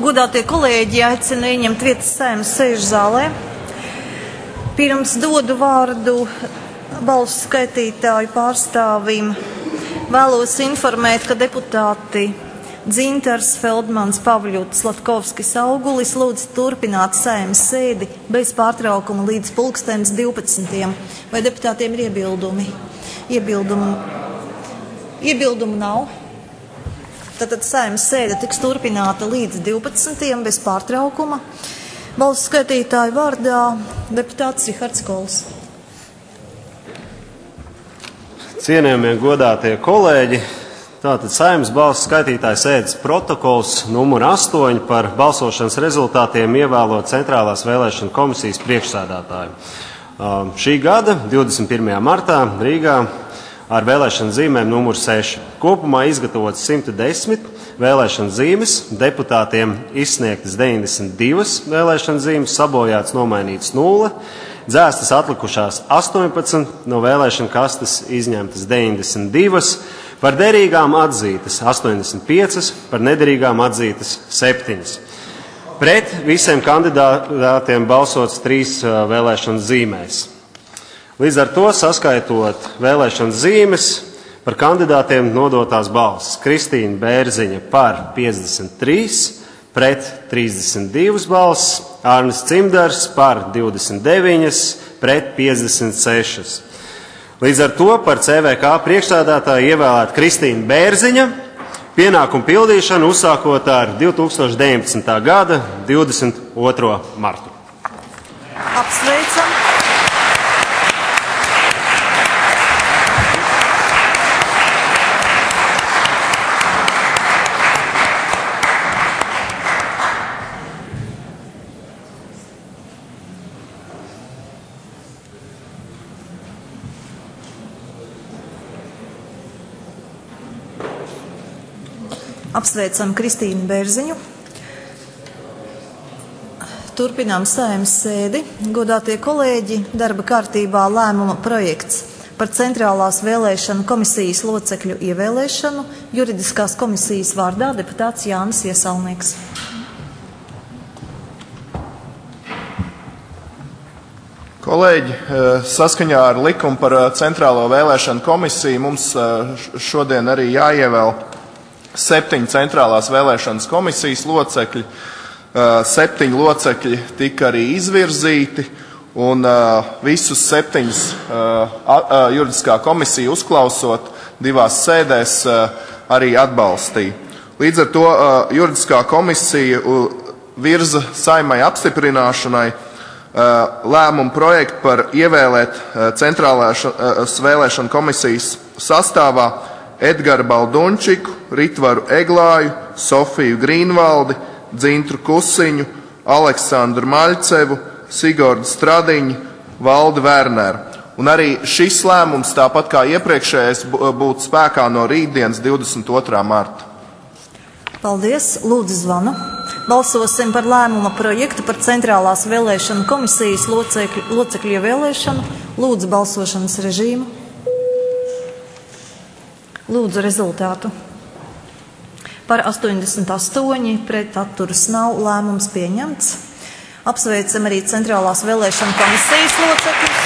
Godātie kolēģi, aicinu ieņemt vietas Saeimas sēžu zālē. Pirms dodu vārdu balsu skaitītāju pārstāvim, vēlos informēt, ka deputāti Dzintars, Feldmans, Pavļuts, Latkovskis, Augulis lūdz turpināt Saeimas sēdi bez pārtraukuma līdz 12. Vai deputātiem ir iebildumi? Iebildumu nav. Tātad Saeimas sēde tiks turpināta līdz 12. bez pārtraukuma. Balsu skaitītāju vārdā deputāts Rihards Kols. Cienījamie godātie kolēģi, tātad Saeimas balsu skaitītāju sēdes protokols numur 8 par balsošanas rezultātiem ievēlot Centrālās vēlēšana komisijas priekšsēdētāju. Šī gada 21. martā Rīgā ar vēlēšanu zīmēm numur 6. Kopumā izgatavotas 110 vēlēšanu zīmes, deputātiem izsniegtas 92 vēlēšanu zīmes, sabojāts nomainīts 0, dzēstas atlikušās 18, no vēlēšanu kastes izņemtas 92, par derīgām atzītas 85, par nederīgām atzītas 7. Pret visiem kandidātiem balsots 3 vēlēšanu zīmēs. Līdz ar to, saskaitot vēlēšanas zīmes, par kandidātiem nodotās balsis: Kristīna Bērziņa par 53, pret 32 balsis, Arnis Cimdars par 29, pret 56. Līdz ar to par CVK priekšsēdētāju ievēlēta Kristīna Bērziņa, pienākumu pildīšanu uzsākot ar 2019. gada 22. martu. Apsveicam! Apsveicam Kristīnu Bērziņu. Turpinām Saeimas sēdi. Godātie kolēģi, darba kārtībā lēmuma projekts par Centrālās vēlēšanu komisijas locekļu ievēlēšanu. Juridiskās komisijas vārdā deputāts Jānis Iesalnieks. Kolēģi, saskaņā ar likumu par Centrālo vēlēšanu komisiju mums šodien arī jāievēl 7 Centrālās vēlēšanas komisijas locekļi. 7 locekļi tika arī izvirzīti, un visus 7 juridiskā komisija uzklausot 2 sēdēs arī atbalstīja. Līdz ar to juridiskā komisija virza Saeimai apstiprināšanai lēmumu projektu par ievēlēt Centrālās vēlēšanu komisijas sastāvā Edgaru Baldunčiku, Ritvaru Eglāju, Sofiju Grīnvaldi, Dzintru Kusiņu, Aleksandru Maļcevu, Sigordu Stradiņu, Valdi Werneru. Un arī šis lēmums, tāpat kā iepriekšējais, būtu spēkā no rītdienas 22. marta. Paldies, lūdzu zvanu. Balsosim par lēmuma projektu par Centrālās vēlēšanu komisijas locekļu ievēlēšanu. Lūdzu balsošanas režīmu. Lūdzu rezultātu. Par 88, pret atturas nav, lēmums pieņemts. Apsveicam arī Centrālās vēlēšanu komisijas locekļus.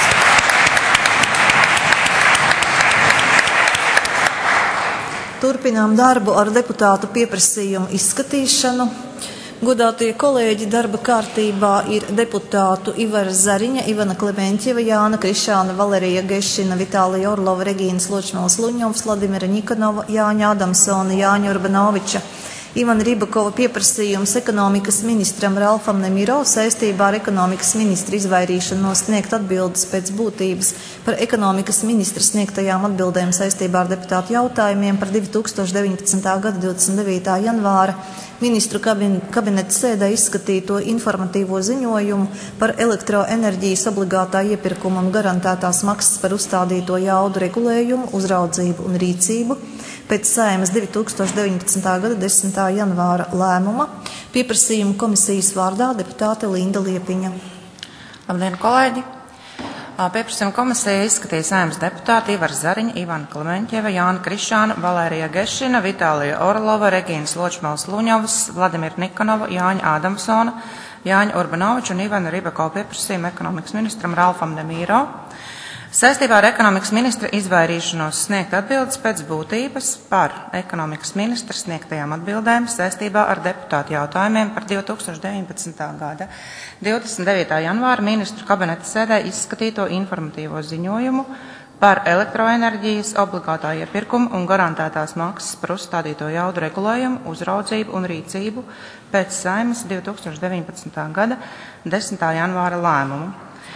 Turpinām darbu ar deputātu pieprasījumu izskatīšanu. Godātie kolēģi, darba kārtībā ir deputātu Ivara Zariņa, Ivana Klementjeva, Jāna Krišāna, Valerija Gešina, Vitālija Orlova, Regīnas Ločmēls Luņovs, Vladimira Nikonova, Jāņa Adamsona, Jāņa Urbanoviča, Ivana Ribakova pieprasījums ekonomikas ministram Ralfam Nemiro saistībā ar ekonomikas ministra izvairīšanu no sniegt atbildes pēc būtības par ekonomikas ministra sniegtajām atbildēm saistībā ar deputātu jautājumiem par 2019. gada 29. janvāra ministru kabineta sēdē izskatīto informatīvo ziņojumu par elektroenerģijas obligātā iepirkuma un garantētās maksas par uzstādīto jaudu regulējumu, uzraudzību un rīcību pēc Saeimas 2019. gada 10. janvāra lēmuma. Pieprasījumu komisijas vārdā deputāte Linda Liepiņa. Labdien, kolēģi! Pieprasījuma komisija izskatīja Saeimas deputāti Ivara Zariņa, Ivana Klemenķeva, Jāna Krišāna, Valērija Gešina, Vitālija Orlova, Regīnas Ločmals Luņovas, Vladimira Nikonova, Jāņa Ādamsona, Jāņa Urbanoviča un Ivana Ribakova pieprasījumu ekonomikas ministram Ralfam Demīro. Saistībā ar ekonomikas ministra izvairīšanos sniegt atbildes pēc būtības par ekonomikas ministra sniegtajām atbildēm saistībā ar deputātu jautājumiem par 2019. gada 29. janvāra ministru kabineta sēdē izskatīto informatīvo ziņojumu par elektroenerģijas obligātā iepirkuma un garantētās maksas par uzstādīto jaudu regulējumu, uzraudzību un rīcību pēc Saeimas 2019. gada 10. janvāra lēmumu.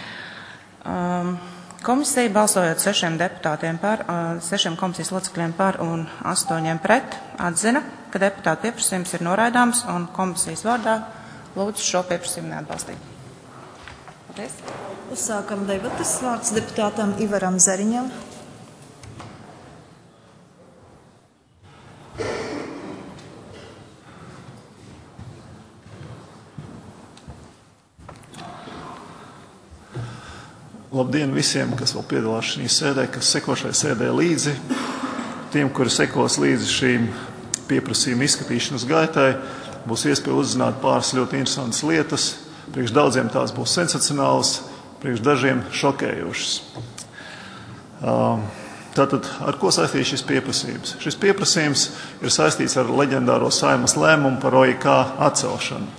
Komisija, balsojot 6 deputātiem par, 6 komisijas locekļiem par un 8 pret, atzina, ka deputātu pieprasījums ir noraidāms un komisijas vārdā lūdzu šo pieprasījumu neatbalstīt. Paldies. Uzsākam debatas. Vārds deputātam Ivaram Zariņam. Labdien visiem, kas vēl piedalās šī sēdē, kas seko šai sēdē līdzi. Tiem, kuri sekos līdzi šīm pieprasījuma izskatīšanas gaitai, būs iespēja uzzināt pāris ļoti interesantas lietas. Priekš daudziem tās būs sensacionālas, priekš dažiem šokējošas. Tātad, ar ko saistīts šis pieprasījums? Šis pieprasījums ir saistīts ar leģendāro Saeimas lēmumu par OIK atcelšanu.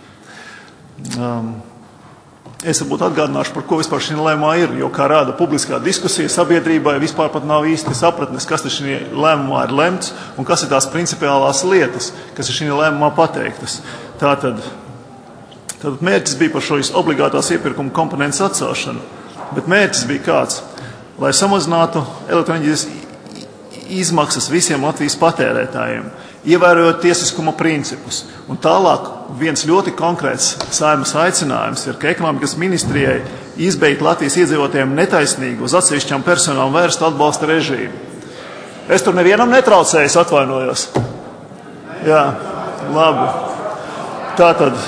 Es varbūt atgādināšu, par ko vispār šī lēmumā ir, jo, kā rāda publiskā diskusija, sabiedrībai vispār pat nav īsti sapratnes, kas šī lēmumā ir lemts un kas ir tās principiālās lietas, kas ir šī lēmumā pateiktas. Tātad mērķis bija par šo obligātās iepirkuma komponentes atcelšanu, bet mērķis bija kāds, lai samazinātu elektroenerģijas izmaksas visiem Latvijas patērētājiem, ievērojot tiesiskuma principus. Un tālāk viens ļoti konkrēts Saeimas aicinājums ir, ka ekonomikas ministrijai izbeigt Latvijas iedzīvotājiem netaisnīgu uz atsevišķām personām vērstu atbalsta režīmu. Es tur nevienam netraucēju, atvainojos. Jā, labi. Tātad,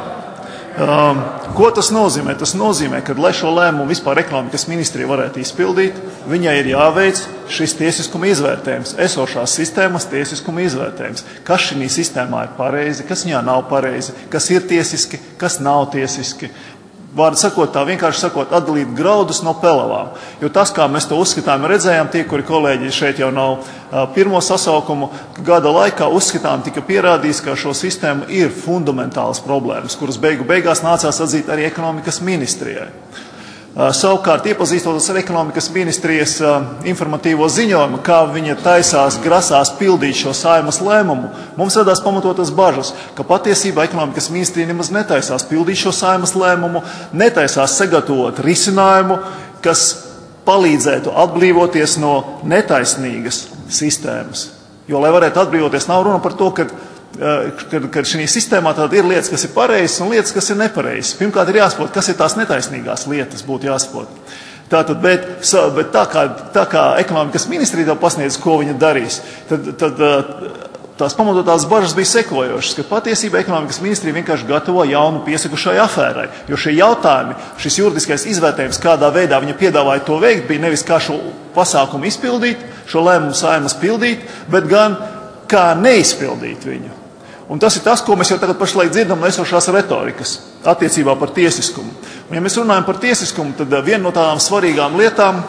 ko tas nozīmē? Tas nozīmē, ka, lai šo lēmumu vispār ekonomikas ministrija varētu izpildīt, viņai ir jāveic šis tiesiskuma izvērtējums, esošās sistēmas tiesiskuma izvērtējums. Kas šī sistēmā ir pareizi, kas viņā nav pareizi, kas ir tiesiski, kas nav tiesiski. Vārdu sakot, tā vienkārši sakot, atdalīt graudus no pelavām. Jo tas, kā mēs to uzskatām, redzējām, tie, kuri kolēģi šeit jau nav pirmo sasaukumu gada laikā uzskatām, tika pierādījis, ka šo sistēmu ir fundamentālas problēmas, kuras beigās nācās atzīt arī ekonomikas ministrijai. Savukārt, iepazīstoties ar ekonomikas ministrijas informatīvo ziņojumu, kā viņa grasās pildīt šo Saeimas lēmumu, mums radās pamatotas bažas, ka patiesībā ekonomikas ministrija nemaz netaisās pildīt šo Saeimas lēmumu, netaisās sagatavot risinājumu, kas palīdzētu atbrīvoties no netaisnīgas sistēmas. Jo, lai varētu atbrīvoties, nav runa par to, ka šī sistēmā tāda ir lietas, kas ir pareizas un lietas, kas ir nepareizas. Pirmkārt, ir jāsaprot, kas ir tās netaisnīgās lietas, būtu jāsaprot. Tātad, bet tā kā ekonomikas ministrija to pasniedz, ko viņa darīs, tad tās pamatotās bažas bija sekojošas, ka patiesībā ekonomikas ministrija vienkārši gatavo jaunu piesaku šai afērai. Jo šie jautājumi, šis juridiskais izvērtējums, kādā veidā viņa piedāvāja to veikt, bija nevis kā šo pasākumu izpildīt, šo lēmumu Saeimas pildīt, bet gan kā neizpildīt viņu. Un tas ir tas, ko mēs jau tagad pašlaik dzirdam no esošās retorikas attiecībā par tiesiskumu. Un, ja mēs runājam par tiesiskumu, tad viena no tādām svarīgām lietām,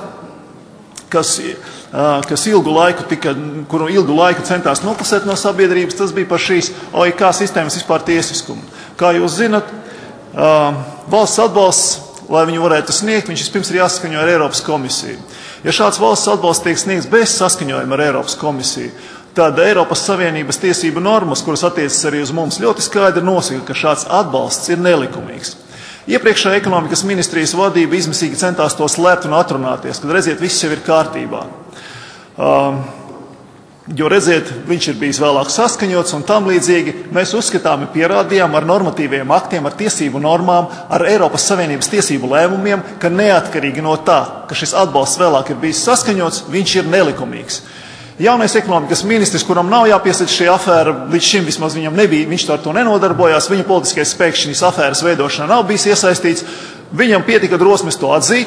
kuru ilgu laiku centās noklusēt no sabiedrības, tas bija par šīs OIK sistēmas vispār tiesiskumu. Kā jūs zinat, valsts atbalsts, lai viņu varētu sniegt, viņš vispirms ir jāsaskaņo ar Eiropas komisiju. Ja šāds valsts atbalsts tiek sniegts bez saskaņojuma ar Eiropas komisiju, tad Eiropas Savienības tiesību normas, kuras attiecas arī uz mums, ļoti skaidri nosaka, ka šāds atbalsts ir nelikumīgs. Iepriekšējā ekonomikas ministrijas vadība izmisīgi centās to slēpt un atrunāties, kad redziet, viss jau ir kārtībā. Jo redziet, viņš ir bijis vēlāk saskaņots un tam līdzīgi mēs uzskatām, pierādījām ar normatīviem aktiem, ar tiesību normām, ar Eiropas Savienības tiesību lēmumiem, ka neatkarīgi no tā, ka šis atbalsts vēlāk ir bijis saskaņots, viņš ir nelikumīgs. Jaunais ekonomikas ministrs, kuram nav jāpiesaista šī afēra, līdz šim vismaz viņam nebija, viņš ar to nenodarbojās, viņa politiskais spēks šīs afēras veidošanā nav bijis iesaistīts, viņam pietika drosmes to atzīt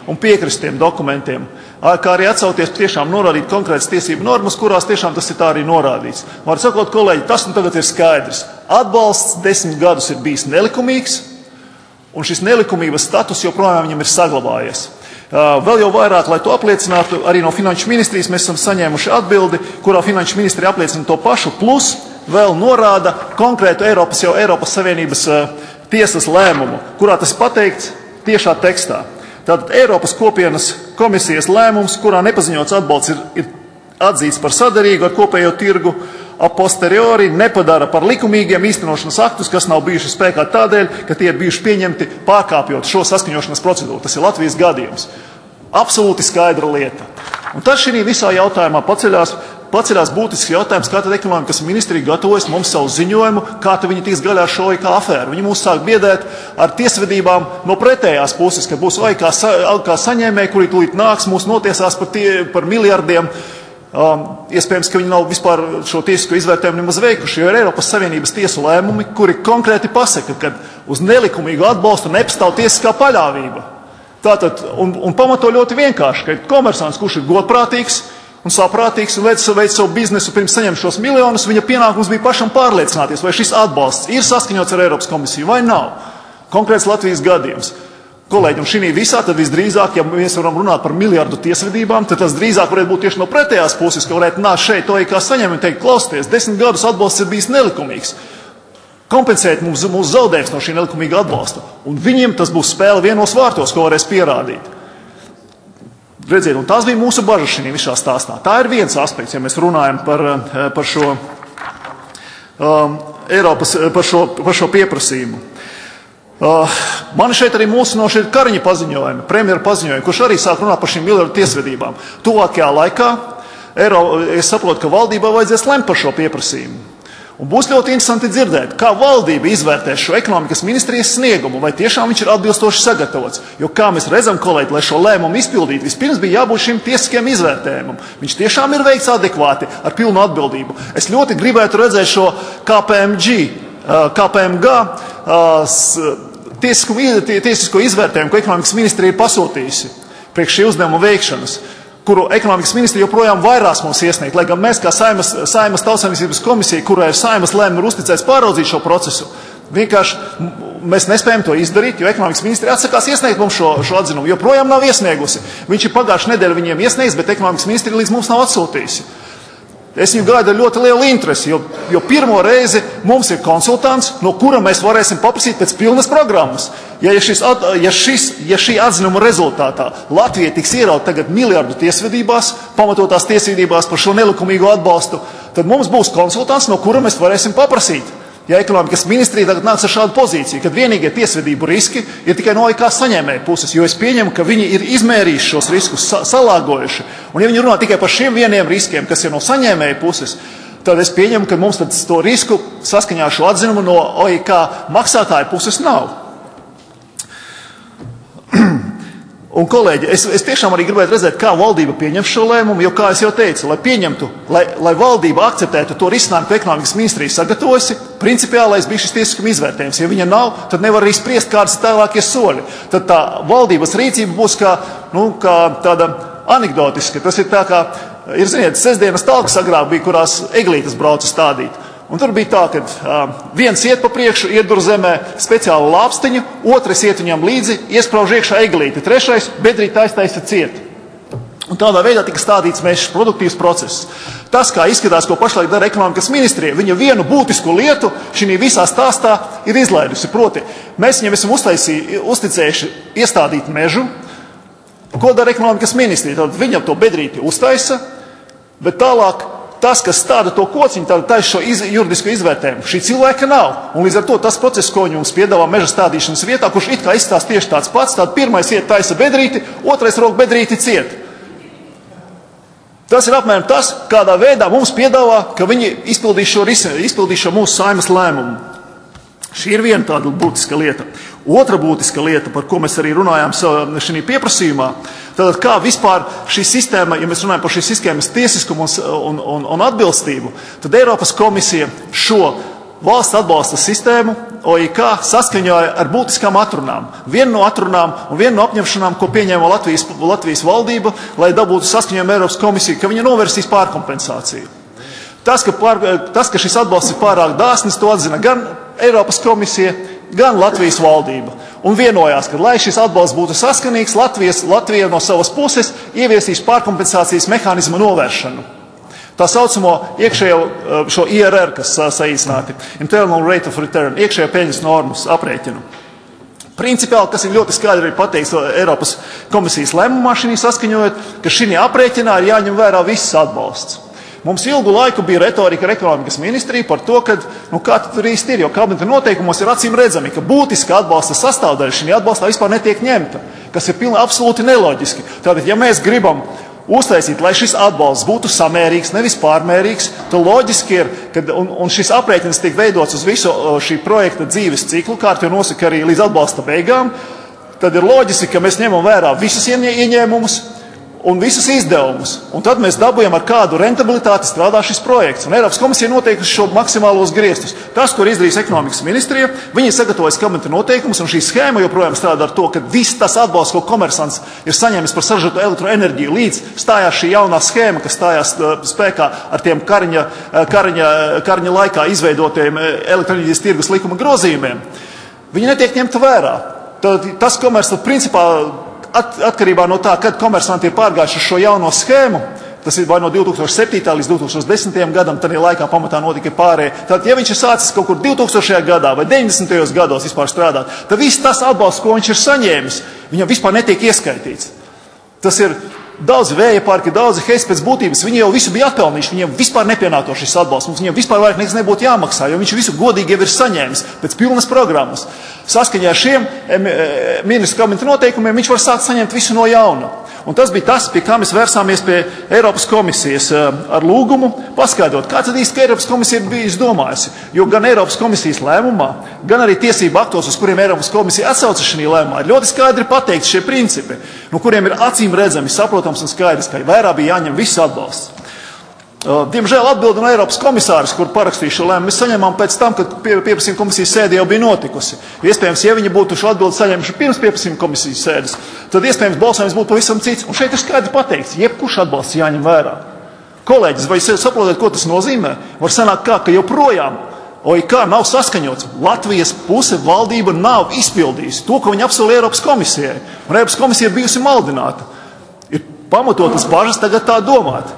un piekrist tiem dokumentiem, kā arī atsauties tiešām norādīt konkrētas tiesību normas, kurās tiešām tas ir tā arī norādīts. Var sakot, kolēģi, tas nu tagad ir skaidrs. Atbalsts 10 gadus ir bijis nelikumīgs, un šis nelikumības status joprojām viņam ir saglabājies. Vēl jau vairāk, lai to apliecinātu, arī no Finanšu ministrijas mēs esam saņēmuši atbildi, kurā Finanšu ministrija apliecina to pašu, plus vēl norāda konkrētu Eiropas Savienības tiesas lēmumu, kurā tas pateikts tiešā tekstā. Tātad Eiropas kopienas komisijas lēmums, kurā nepaziņots atbalsts ir atzīts par sadarīgu ar kopējo tirgu, a posteriori nepadara par likumīgiem īstenošanas aktus, kas nav bijuši spēkā tādēļ, ka tie ir bijuši pieņemti pārkāpjot šo saskaņošanas procedūru. Tas ir Latvijas gadījums. Absolūti skaidra lieta. Un tad šī visā jautājumā paceļās būtisks jautājums, kā tad ekonomikas ministrija gatavojas mums savu ziņojumu, kā tad viņi tiks gaļā šo OIK afēru. Viņi mūs sāk biedēt ar tiesvedībām no pretējās puses, ka būs OIK kā saņēmēji, kuri tūlīt nāks, mūs notiesās par miljardiem. Iespējams, ka viņi nav vispār šo tiesisko izvērtējumu nemaz veikuši, jo ir Eiropas Savienības tiesu lēmumi, kuri konkrēti pasaka, ka uz nelikumīgu atbalstu nepastāv tiesiskā paļāvība. Tātad, un pamato ļoti vienkārši, ka komersants, kurš ir godprātīgs un saprātīgs un veic savu biznesu pirms saņem šos miljonus, viņa pienākums bija pašam pārliecināties, vai šis atbalsts ir saskaņots ar Eiropas komisiju vai nav. Konkrēts Latvijas gadījums. Kolēģi, un šī visā tad visdrīzāk, ja mēs varam runāt par miljardu tiesvedībām, tad tas drīzāk varētu būt tieši no pretējās puses, ka varētu nākt šeit to kā saņem un teikt, klausieties, 10 gadus atbalsts ir bijis nelikumīgs. Kompensēt mūsu zaudējums no šī nelikumīga atbalsta. Un viņiem tas būs spēle vienos vārtos, ko varēs pierādīt. Redziet, un tās bija mūsu bažas šī visā stāstā. Tā ir viens aspekts, ja mēs runājam par šo par šo pieprasījumu. Man šeit arī mūsinoši ir Kariņa paziņojumi, premjera paziņojumi, kurš arī sāk runāt par šīm miljardu tiesvedībām. Tuvākajā laikā es saprotu, ka valdībā vajadzēs lemt par šo pieprasījumu. Un būs ļoti interesanti dzirdēt, kā valdība izvērtēs šo ekonomikas ministrijas sniegumu, vai tiešām viņš ir atbilstoši sagatavots. Jo, kā mēs redzam, kolēģi, lai šo lēmumu izpildītu, vispirms bija jābūt šim tiesiskajam izvērtējumam. Viņš tiešām ir veikts adekvāti, ar pilnu atbildību. Es ļoti gribētu redzēt šo KPMG tiesisko izvērtējumu, ko ekonomikas ministrija ir pasūtījusi priekš šī uzdevuma veikšanas, kuru ekonomikas ministrija joprojām vairās mums iesniegt, lai gan mēs kā Saeimas Tautsaimniecības komisija, kurai ir Saeimas lēmumi ir uzticēts pāraudzīt šo procesu, vienkārši mēs nespējam to izdarīt, jo ekonomikas ministrija atsakās iesniegt mums šo atzinumu, joprojām nav iesniegusi. Viņš ir pagājušajā nedēļā viņiem iesniegts, bet ekonomikas ministrija līdz mums nav atsūtījusi. Es viņu gaidu ar ļoti lielu interesi, jo pirmo reizi mums ir konsultants, no kura mēs varēsim paprasīt pēc pilnas programmas. Ja šī atzinuma rezultātā Latvija tiks ierauta tagad miljardu tiesvedībās, pamatotās tiesvedībās par šo nelikumīgo atbalstu, tad mums būs konsultants, no kura mēs varēsim paprasīt. Ja ekonomikas ministrija tagad nāks ar šādu pozīciju, kad vienīgie tiesvedību riski ir tikai no OIK saņēmēju puses, jo es pieņemu, ka viņi ir izmērījuši šos riskus, salāgojuši. Un ja viņi runā tikai par šiem vieniem riskiem, kas ir no saņēmēju puses, tad es pieņemu, ka mums tad to risku saskaņā ar šo atzinumu no OIK maksātāju puses nav. Un, kolēģi, es tiešām arī gribētu redzēt, kā valdība pieņem šo lēmumu, jo, kā es jau teicu, lai valdība akceptētu to risinājumu, ko ekonomikas ministrija sagatavojusi, principiālais bija šis tiesiskuma izvērtējums. Ja viņa nav, tad nevar arī spriest, kādas ir tālākie soļi. Tad tā valdības rīcība būs kā tāda anekdotiska. Tas ir tā kā, ziniet, sestdienas talkas agrāk bija, kurās eglītes brauca stādīt. Un tur bija tā, ka viens iet pa priekšu, iedur zemē speciālu lāpstiņu, otrs iet viņam līdzi, iesprauž iekšā eglīti, trešais bedrīt aiztaisa ciet. Un tādā veidā tika stādīts mežs, produktīvs process. Tas, kā izskatās, ko pašlaik dara ekonomikas ministrija, viņa vienu būtisku lietu šī visā stāstā ir izlaidusi. Proti, mēs viņam esam uzticējuši iestādīt mežu. Ko dara ekonomikas ministrija? Tad viņam to bedrīti uztaisa, bet tālāk tas, kas stāda to kociņu, tad taisa šo juridisko izvērtējumu. Šī cilvēka nav. Un līdz ar to tas process, ko viņi mums piedāvā meža stādīšanas vietā, kurš it kā izstās tieši tāds pats, tad pirmais iet taisa bedrīti, otrais rok bedrīti ciet. Tas ir apmēram tas, kādā veidā mums piedāvā, ka viņi izpildīs šo mūsu Saeimas lēmumu. Šī ir viena tāda būtiska lieta. Otra būtiska lieta, par ko mēs arī runājām šajā pieprasījumā, tad kā vispār šī sistēma, ja mēs runājam par šīs sistēmas tiesiskumu un atbilstību, tad Eiropas komisija šo valsts atbalsta sistēmu OIK saskaņoja ar būtiskām atrunām. Viena no atrunām un viena no apņemšanām, ko pieņēma Latvijas valdība, lai dabūtu saskaņojumu Eiropas komisiju, ka viņa novērsīs pārkompensāciju. Tas, ka šis atbalsts ir pārāk dāsnis, to atzina gan Eiropas komisija, gan Latvijas valdība. Un vienojās, ka, lai šis atbalsts būtu saskanīgs, Latvija no savas puses ieviesīs pārkompensācijas mehānismu novēršanu. Tā saucamo iekšējo šo IRR, kas saīsināti, Internal Rate of Return, iekšējo peļņas normas aprēķinu. Principiāli, kas ir ļoti skaidri pateikts Eiropas komisijas lēmumā šī saskaņojot, ka šī aprēķinā ir jāņem vērā viss atbalsts. Mums ilgu laiku bija retorika ar ekonomikas ministriju par to, ka, kā tur īsti ir, jo kabineta noteikumos ir acīm redzami, ka būtiska atbalsta sastāvdaļa šī atbalstā vispār netiek ņemta, kas ir absolūti neloģiski. Tātad, ja mēs gribam uztaisīt, lai šis atbalsts būtu samērīgs, nevis pārmērīgs, tad loģiski ir, un šis aprēķins tiek veidots uz visu šī projekta dzīves ciklu, kā to nosaka arī līdz atbalsta beigām, tad ir loģiski, ka mēs ņemam vērā visus ieņēmumus un visus izdevumus. Un tad mēs dabūjam, ar kādu rentabilitāti strādā šis projekts. Un Eiropas komisija noteikusi šo maksimālos griestus. Tas, ko izdarīs ekonomikas ministrija, viņi sagatavojas kabineta noteikumus, un šī schēma joprojām strādā ar to, ka viss tas atbalsts, ko komersants ir saņēmis par saražotu elektroenerģiju, līdz stājās šī jaunā schēma, kas stājās spēkā ar tiem Kariņa laikā izveidotiem elektroenerģijas tirgus likuma grozījumiem, viņi netiek ņemta vērā. Tas komersants principā atkarībā no tā, kad komersanti ir pārgājuši šo jauno schēmu, tas ir vai no 2007. līdz 2010. gadam, tad laikā pamatā notika pārējie. Tad, ja viņš ir sācis kaut kur 2000. gadā vai 90. gados vispār strādāt, tad viss tas atbalsts, ko viņš ir saņēmis, viņam vispār netiek ieskaitīts. Tas ir daudz vēja parki, daudz heiz pēc būtības, viņi jau visu bija atpelnījuši, viņiem vispār nepienāto šis atbalsts, mums viņiem vispār vairāk nekas nebūtu jāmaksā, jo viņš visu godīgi jau ir saņēmis pēc pilnas programmas. Saskaņā ar šiem ministru kabineta noteikumiem viņš var sākt saņemt visu no jauna. Un tas bija tas, pie kā mēs vērsāmies pie Eiropas komisijas ar lūgumu paskaidrot, kā tad īsti Eiropas komisija bija izdomājusi. Jo gan Eiropas komisijas lēmumā, gan arī tiesību aktos, uz kuriem Eiropas komisija atsauca šī lēmumā, ir ļoti skaidri pateikti šie principi, no kuriem ir acīm redzami, saprotams un skaidrs, ka vērā bija jāņem viss atbalsts. Diemžēl atbildi no Eiropas komisāris, kur parakstīja šo lēmumu, mēs saņēmām pēc tam, kad pieprasījuma komisijas sēde jau bija notikusi. Iespējams, ja viņi būtu šo atbildi saņēmuši pirms pieprasījuma komisijas sēdes, tad iespējams balsojums būtu pavisam cits. Un šeit ir skaidri pateikts, jebkurš atbalsts jāņem vērā. Kolēģis, vai jūs saprotat, ko tas nozīmē? Var sanākt kā, ka joprojām OIK nav saskaņots. Latvijas puse valdība nav izpildījusi to, ko viņi apsolīja Eiropas komisijai. Un Eiropas komisija ir bijusi maldināta. Ir pamatotas bažas tagad tā domāt.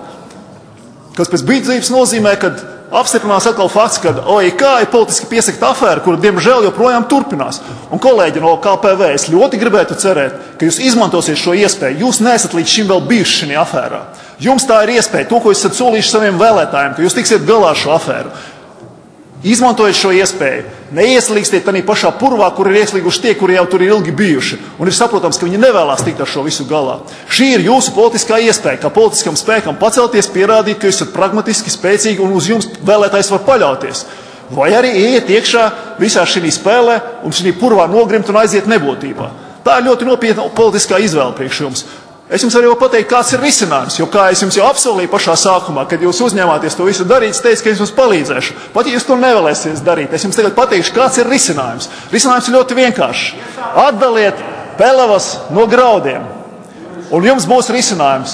Kas pēc brīvības nozīmē, ka apstiprinās atkal fakts, ka OIK ir politiski piesakta afēra, kura diemžēl joprojām turpinās. Un kolēģi no KPV, es ļoti gribētu cerēt, ka jūs izmantosiet šo iespēju. Jūs neesat līdz šim vēl bijuši šajā afērā. Jums tā ir iespēja, to, ko jūs esat solījuši saviem vēlētājiem, ka jūs tiksiet galā ar šo afēru. Izmantojiet šo iespēju. Neieslīgstiet tādā pašā purvā, kur ir ieslīguši tie, kuri jau tur ir ilgi bijuši. Un ir saprotams, ka viņi nevēlas tikt ar šo visu galā. Šī ir jūsu politiskā iespēja, kā politiskam spēkam pacelties, pierādīt, ka jūs esat pragmatiski, spēcīgi un uz jums vēlētājs var paļauties. Vai arī ieiet iekšā visā šī spēlē un šī purvā nogrimt un aiziet nebūtībā. Tā ir ļoti nopietna politiskā izvēle priekš jums. Es jums arī varu pateikt, kāds ir risinājums, jo kā es jums jau apsolīju pašā sākumā, kad jūs uzņēmāties to visu darīt, es teicu, ka es jums palīdzēšu. Pat ja jūs to nevēlēsiet darīt, es jums tagad pateikšu, kāds ir risinājums. Risinājums ir ļoti vienkāršs. Atdaliet pelavas no graudiem, un jums būs risinājums.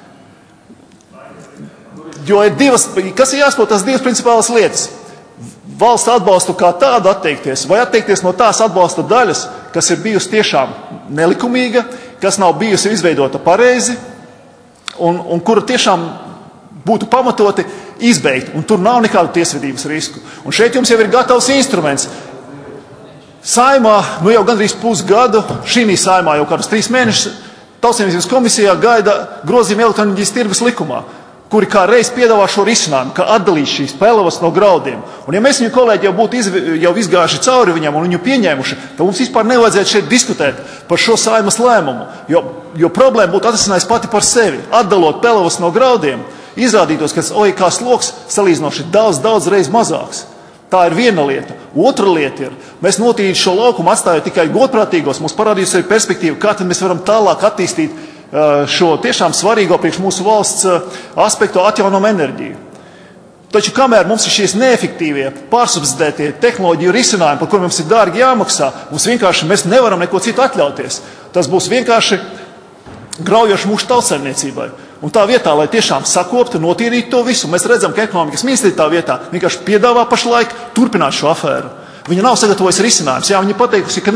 Jo ir kas ir jāsaprot, tas divas principālas lietas. Valsts atbalstu kā tādu atteikties, vai atteikties no tās atbalsta daļas, kas ir bijusi tiešām nelikumīga, kas nav bijusi izveidota pareizi un kura tiešām būtu pamatoti izbeigt, un tur nav nekādu tiesvedības risku. Un šeit jums jau ir gatavs instruments. Saimā, jau gandrīz pusgadu, šī saimā jau kādus 3 mēnešus, Tautssaimniecības komisijā gaida grozījumi elektroenerģijas tirgus likumā, kuri kā reiz piedāvā šo risinājumu, ka atdalīs šīs pelavas no graudiem. Un ja mēs viņu kolēģi jau būtu izgājuši cauri viņam un viņu pieņēmuši, tad mums vispār nevajadzētu šeit diskutēt par šo Saimas lēmumu, jo problēma būtu atrisinājis pati par sevi. Atdalot pelavas no graudiem, izrādītos, ka OIK sloks salīdzinoši daudz reiz mazāks. Tā ir viena lieta. Otra lieta ir, mēs notīrīt šo laukumu atstājot tikai godprātīgos, mums parādījus arī perspektīvu, kā tad mēs varam tālāk attīstīt šo tiešām svarīgo priekš mūsu valsts aspektu atjaunojumu enerģiju. Taču kamēr mums ir šīs neefektīvie, pārsubsidētie tehnoloģiju risinājumi, par kuriem mums ir dārgi jāmaksā, mēs nevaram neko citu atļauties. Tas būs vienkārši graujoši mūsu tautsaimniecībai. Un tā vietā, lai tiešām sakoptu, notīrītu to visu, mēs redzam, ka ekonomikas ministrija tā vietā vienkārši piedāvā pašlaik turpināt šo afēru. Viņa nav sagatavojusi risinājums. Jā, viņa pateikusi, ka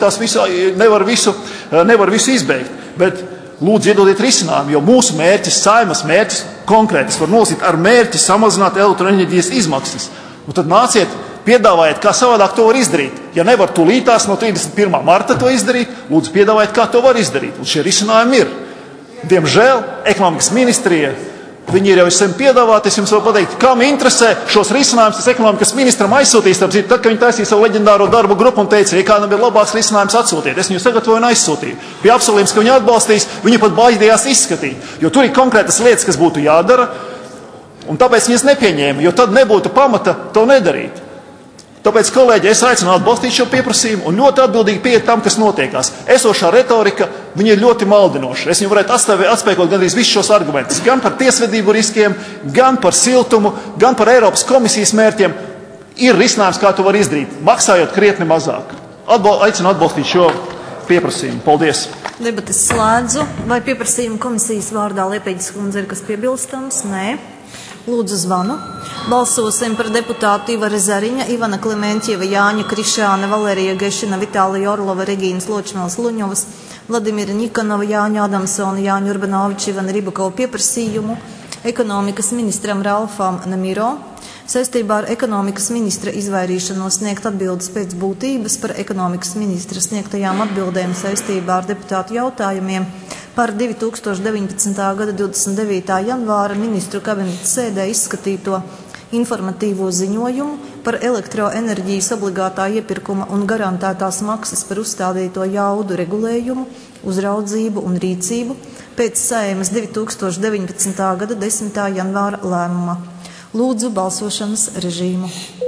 nevar visu izbeigt. Bet lūdzu iedodiet risinājumu, jo mūsu mērķis, Saeimas mērķis konkrētis var nolasīt ar mērķi samazināt elektroenerģijas izmaksas. Un tad nāciet, piedāvājiet, kā savādāk to var izdarīt. Ja nevar tūlītās no 31. marta to izdarīt, lūdzu piedāvājiet, kā to var izdarīt. Un šie risinājumi ir. Diemžēl ekonomikas ministrija, viņi ir jau visiem piedāvāti, es jums varu pateikt, kam interesē šos risinājumus, tas ekonomikas ministram aizsūtīs, tad, kad viņi taisīja savu leģendāro darbu grupu un teica, ja kādam ir labāks risinājums atsūtiet, es viņu sagatavoju un aizsūtīju. Bija apsolījums, ka viņi atbalstīs, viņi pat baidījās izskatīt, jo tur ir konkrētas lietas, kas būtu jādara, un tāpēc viņas nepieņēma, jo tad nebūtu pamata to nedarīt. Tāpēc, kolēģi, es aicinu atbalstīt šo pieprasījumu un ļoti atbildīgi pieiet tam, kas notiekās. Esošā retorika, viņa ir ļoti maldinoša. Es viņu varētu atspēkot gandrīz visus šos argumentus. Gan par tiesvedību riskiem, gan par siltumu, gan par Eiropas komisijas mērķiem. Ir risinājums, kā to var izdarīt, maksājot krietni mazāk. Aicinu atbalstīt šo pieprasījumu. Paldies! Debates slēdzu. Vai pieprasījuma komisijas vārdā Liepīģis kundze ir kas piebilstams? Nē. Lūdzu zvanu. Balsosim par deputātu Ivara Zariņa, Ivana Klementjeva, Jāņa Krišāna, Valērija Gešina, Vitālija Orlova, Regīnas Ločmēls Luņovas, Vladimira Nikanova, Jāņa Adamsona, Jāņa Urbanoviča, Ivana Ribakova pieprasījumu ekonomikas ministram Ralfam Namiro saistībā ar ekonomikas ministra izvairīšanos sniegt atbildes pēc būtības par ekonomikas ministra sniegtajām atbildēm saistībā ar deputātu jautājumiem par 2019. gada 29. janvāra ministru kabineta sēdē izskatīto informatīvo ziņojumu par elektroenerģijas obligātā iepirkuma un garantētās maksas par uzstādīto jaudu regulējumu, uzraudzību un rīcību pēc Saeimas 2019. gada 10. janvāra lēmuma. Lūdzu balsošanas režīmu.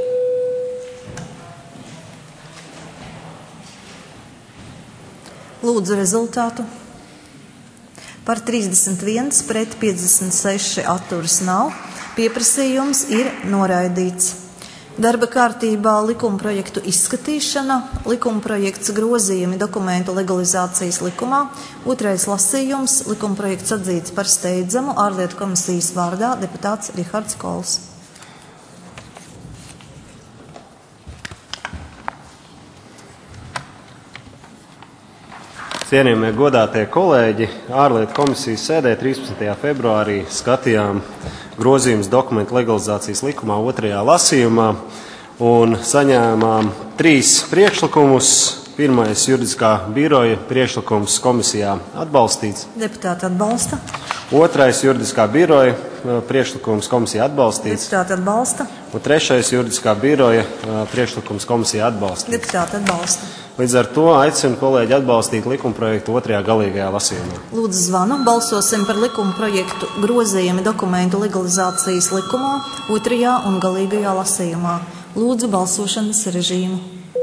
Lūdzu rezultātu. Par 31 pret 56 atturas nav. Pieprasījums ir noraidīts. Darba kārtībā likumprojektu izskatīšana, likumprojekts grozījumi dokumentu legalizācijas likumā, otrais lasījums, likumprojekts atzīts par steidzamu ārlietu komisijas vārdā deputāts Rihards Kols. Cienījamie godātie kolēģi, ārlietu komisijas sēdē 13. februārī skatījām grozījumus dokumentu legalizācijas likumā otrajā lasījumā un saņēmām 3 priekšlikumus. Pirmais juridiskā biroja priekšlikums komisijā atbalstīts. Deputāti atbalsta. Otrais juridiskā biroja priekšlikums komisijā atbalstīts. Deputāti atbalsta. Un trešais juridiskā biroja priekšlikums komisijā atbalstīts. Deputāti atbalsta. Līdz ar to aicinu kolēģi atbalstīt likumprojektu otrajā galīgajā lasījumā. Lūdzu zvanu. Balsosim par likumprojektu grozījumi dokumentu legalizācijas likumā otrajā un galīgajā lasījumā. Lūdzu balsošanas režīmu.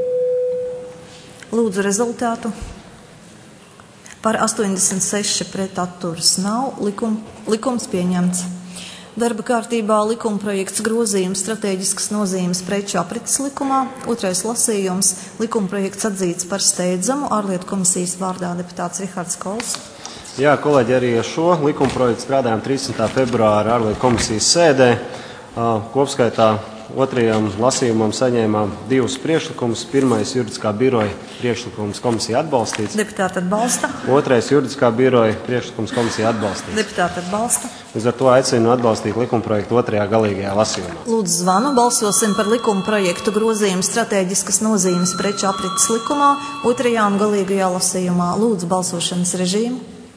Lūdzu rezultātu. Par 86 pret atturas nav. Likums pieņemts. Darba kārtībā likumprojekts grozījums strateģiskas nozīmes preču aprits likumā. Otrais lasījums. Likumprojekts atzīts par steidzamu ārlietu komisijas vārdā deputāts Rihards Kols. Jā, kolēģi, arī ar šo likumprojektu strādājām 13. februāra ārlietu komisijas sēdē. Kopskaitā otrajam lasījumam saņēmām 2 priekšlikumus. Pirmais juridiskā biroja priekšlikums komisija atbalstīts. Deputāti atbalsta. Otrais juridiskā biroja priekšlikums komisija atbalstīts. Deputāti atbalsta. Līdz ar to aicinu atbalstīt likumprojektu otrajā galīgajā lasījumā. Lūdzu zvanu. Balsosim par likumprojektu grozījumu strateģiskas nozīmes preču aprits likumā otrajā un galīgajā lasījumā. Lūdzu balsošanas režīmu.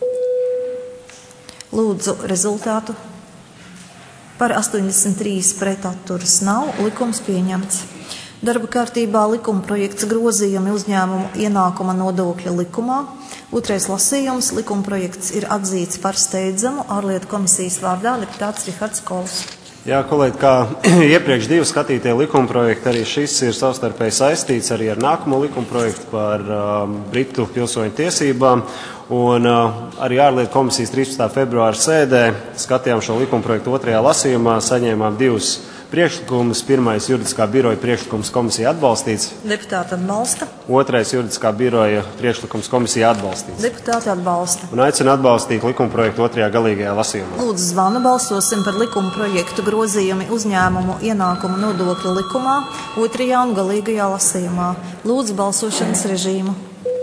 Lūdzu rezultātu. Par 83 pret atturas nav. Likums pieņemts. Darba kārtībā likumprojekts grozījumi uzņēmumu ienākuma nodokļa likumā. Otrais lasījums. Likumprojekts ir atzīts par steidzamu ārlietu komisijas vārdā deputāts Rihards Kols. Jā, kolēģi, kā iepriekš 2 skatītie likumprojekti, arī šis ir savstarpēji saistīts arī ar nākamo likumprojektu par Britu pilsoņu tiesībām. Un arī ārlietu komisijas 13. februāra sēdē skatījām šo likumprojektu otrajā lasījumā, saņēmām 2 priekšlikums. Pirmais juridiskā biroja priekšlikums komisija atbalstīts. Deputāti atbalsta. Otrais juridiskā biroja priekšlikums komisija atbalstīts. Deputāti atbalsta. Un aicinu atbalstīt likumprojektu otrajā galīgajā lasījumā. Lūdzu zvanu, balsosim par likumprojektu grozījumi uzņēmumu ienākumu nodokļu likumā otrajā un galīgajā lasījumā. Lūdzu balsošanas režīmu.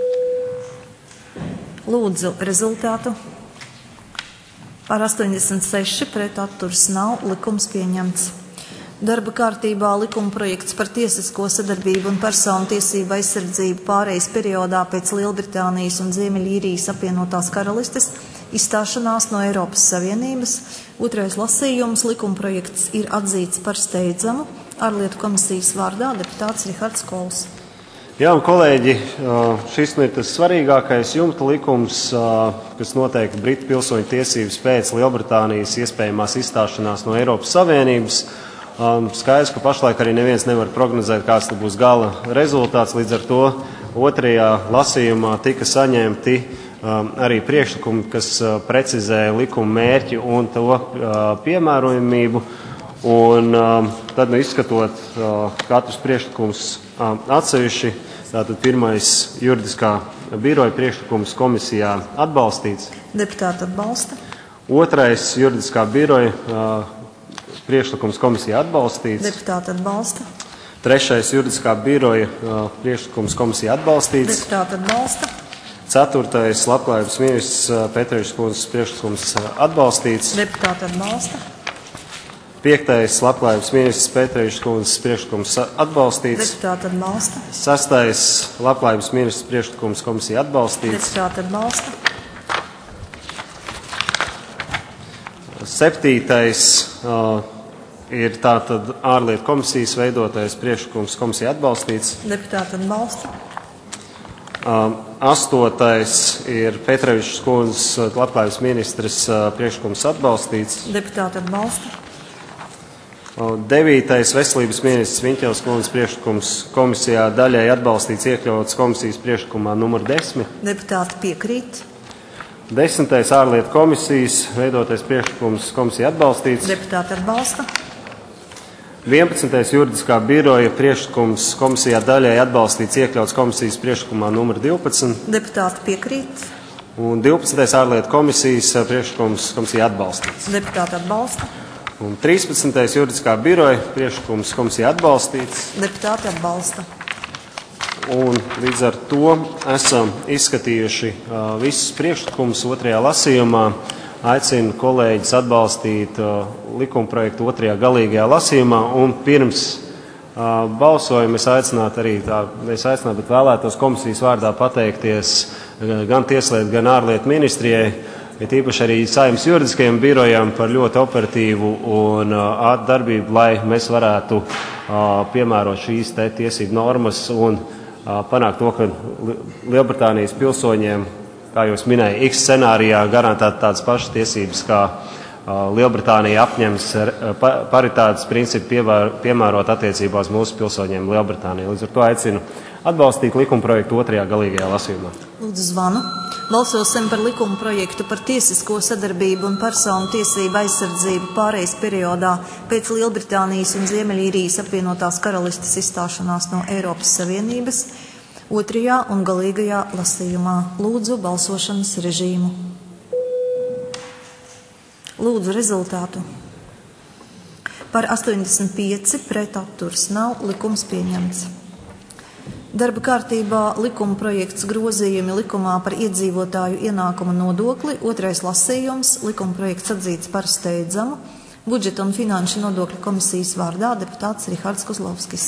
Lūdzu rezultātu. Par 86 pret atturas nav, likums pieņemts. Darba kārtībā likumprojekts par tiesisko sadarbību un personu tiesību aizsardzību pārejas periodā pēc Lielbritānijas un Ziemeļīrijas apvienotās karalistes izstāšanās no Eiropas Savienības. Otrais lasījums likumprojekts ir atzīts par steidzamu. Ārlietu komisijas vārdā deputāts Rihards Kols. Jā, un kolēģi, šis ir tas svarīgākais jumta likums, kas noteikti Britu pilsoņu tiesības pēc Lielbritānijas iespējamās izstāšanās no Eiropas Savienības. Skaidrs, ka pašlaik arī neviens nevar prognozēt, kāds būs gala rezultāts. Līdz ar to otrajā lasījumā tika saņemti arī priekšlikumi, kas precizē likuma mērķi un to piemērojamību. Un tad, izskatot katrus priekšlikumus atsevišķi, tātad pirmais juridiskā biroja priekšlikums komisijā atbalstīts. Deputāti atbalsta. Otrais juridiskā biroja priekšlikums komisijā atbalstīts. Deputāti atbalsta. Trešais juridiskā biroja priekšlikums komisijā atbalstīts. Deputāti atbalsta. Ceturtais labklājības ministrs Petrēvičs kundzes priekšlikums atbalstīts. Deputāti atbalsta. Piektais labklājības ministrs Petrēvičs kundzes priekšlikums atbalstīts. Deputāti atbalsta. Sastais labklājības ministrs priekšlikums komisija atbalstīts. Deputāti atbalsta. Septītais ir tātad ārlietu komisijas veidotais priekšlikums komisija atbalstīts. Deputāti atbalsta. Astotais ir Petrēvičs kundzes labklājības ministrs priekšlikums atbalstīts. Deputāti atbalsta. Devītais veselības ministrs Viņķeles kundzes priekšlikums komisijā daļai atbalstīts, iekļauts komisijas priekšlikumā numur 10. Deputāti piekrīt. 10. ārlietu komisijas veidotais priekšlikums komisija atbalstīts. Deputāti atbalsta. 11. juridiskā biroja priekšlikums komisijā daļai atbalstīts, iekļauts komisijas priekšlikumā numur 12. Deputāti piekrīt. Un 12. ārlietu komisijas priekšlikums komisija atbalstīts. Deputāti atbalsta. Un 13. juridiskā biroja priekšlikums komisija atbalstīts. Deputāti atbalsta. Un līdz ar to esam izskatījuši visus priekšlikumus otrajā lasījumā. Aicinu kolēģis atbalstīt likumprojektu otrajā galīgajā lasījumā. Un pirms balsojuma es aicinātu, bet vēlētos komisijas vārdā pateikties gan Tieslietu, gan ārlietu ministrijai, bet īpaši arī Saeimas juridiskajam birojam par ļoti operatīvu un ātru darbību, lai mēs varētu piemērot šīs tiesību normas un panākt to, ka Lielbritānijas pilsoņiem, kā jūs minēja, X scenārijā garantēt tādas pašas tiesības, kā Lielbritānija apņems paritātes principu piemērot attiecībā uz mūsu pilsoņiem Lielbritānijā. Līdz ar to aicinu atbalstīt likumprojektu otrajā galīgajā lasījumā. Lūdzu zvanu. Balsosim par likumprojektu par tiesisko sadarbību un personu tiesību aizsardzību pārejas periodā pēc Lielbritānijas un Ziemeļīrijas apvienotās karalistes izstāšanās no Eiropas Savienības otrajā un galīgajā lasījumā. Lūdzu balsošanas režīmu. Lūdzu rezultātu. Par 85 pret atturas nav, likums pieņemts. Darba kārtībā likuma projekts grozījumi likumā par iedzīvotāju ienākumu nodokli, otrais lasījums, likuma projekts atzīts par steidzamu, budžeta un finanšu nodokļu komisijas vārdā deputāts Rihards Kozlovskis.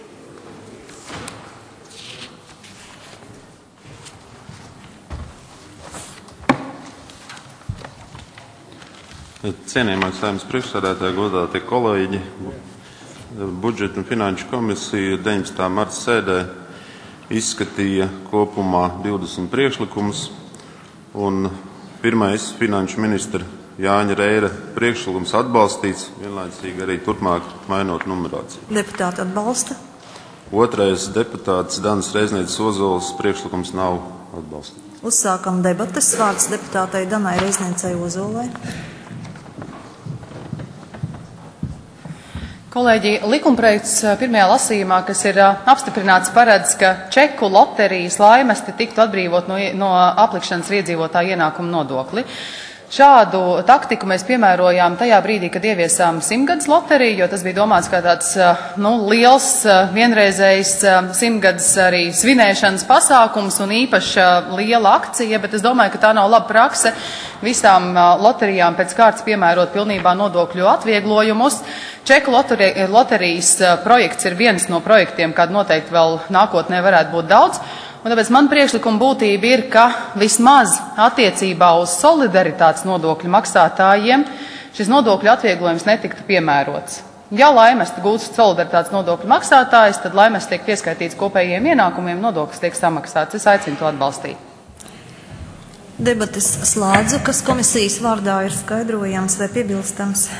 Cienījamais Saeimas priekšsēdētāji, godātie kolēģi, budžeta un finanšu komisija 19. marta sēdē izskatīja kopumā 20 priekšlikumus, un pirmais finanšu ministra Jāņa Reira priekšlikums atbalstīts, vienlaicīgi arī turpmāk mainot numerāciju. Deputāti atbalsta. Otrais deputāts Danas Reiznieces Ozoles priekšlikums nav atbalstīts. Uzsākam debates. Vārds deputātei Danai Reizniecei Ozolei. Kolēģi, likumprojekts pirmajā lasījumā, kas ir apstiprināts, paredz, ka čeku loterijas laimesti tiktu atbrīvot no aplikšanas ar iedzīvotāju ienākumu nodokli. Šādu taktiku mēs piemērojām tajā brīdī, kad ieviesām 100-gadus loteriju, jo tas bija domāts kā tāds liels, vienreizējs 100-gadus arī svinēšanas pasākums un īpaša liela akcija, bet es domāju, ka tā nav laba prakse visām loterijām pēc kārtas piemērot pilnībā nodokļu atvieglojumus. Čeku loterijas projekts ir viens no projektiem, kādu noteikti vēl nākotnē varētu būt daudz. Un tāpēc man priekšlikuma būtība ir, ka vismaz attiecībā uz solidaritātes nodokļu maksātājiem šis nodokļu atvieglojums netiktu piemērots. Ja laimesti gūst solidaritātes nodokļu maksātājs, tad laimesti tiek pieskaitīts kopējiem ienākumiem, nodoklis tiek samaksāts. Es aicinu to atbalstīt. Debates slēdzu, kas komisijas vārdā ir skaidrojams vai piebilstams.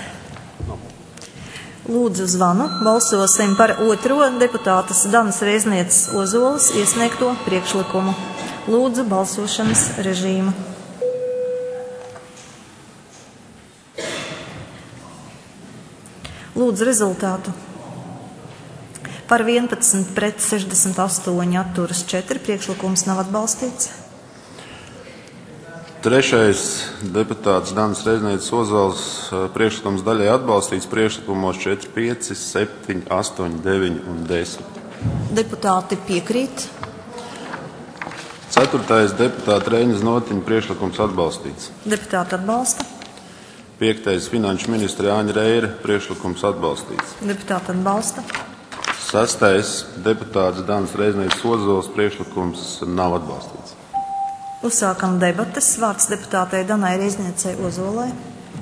Lūdzu zvanu, balsosim par otro deputātes Danas Reiznieces Ozoles iesniegto priekšlikumu. Lūdzu balsošanas režīmu. Lūdzu rezultātu. Par 11 pret 68 atturas 4 priekšlikums nav atbalstīts. Trešais deputāts Danas Reiznieces Ozoles priekšlikums daļai atbalstīts priekšlikumos 4, 5, 7, 8, 9 un 10. Deputāti piekrīt. Ceturtais deputāta Reiņas Notiņa priekšlikums atbalstīts. Deputāti atbalsta. Piektais finanšu ministra Jāņa Reira priekšlikums atbalstīts. Deputāti atbalsta. Sastais deputāts Danas Reiznieces Ozoles priekšlikums nav atbalstīts. Uzsākam debates. Vārds deputātei Danai Reizniecei Ozolei.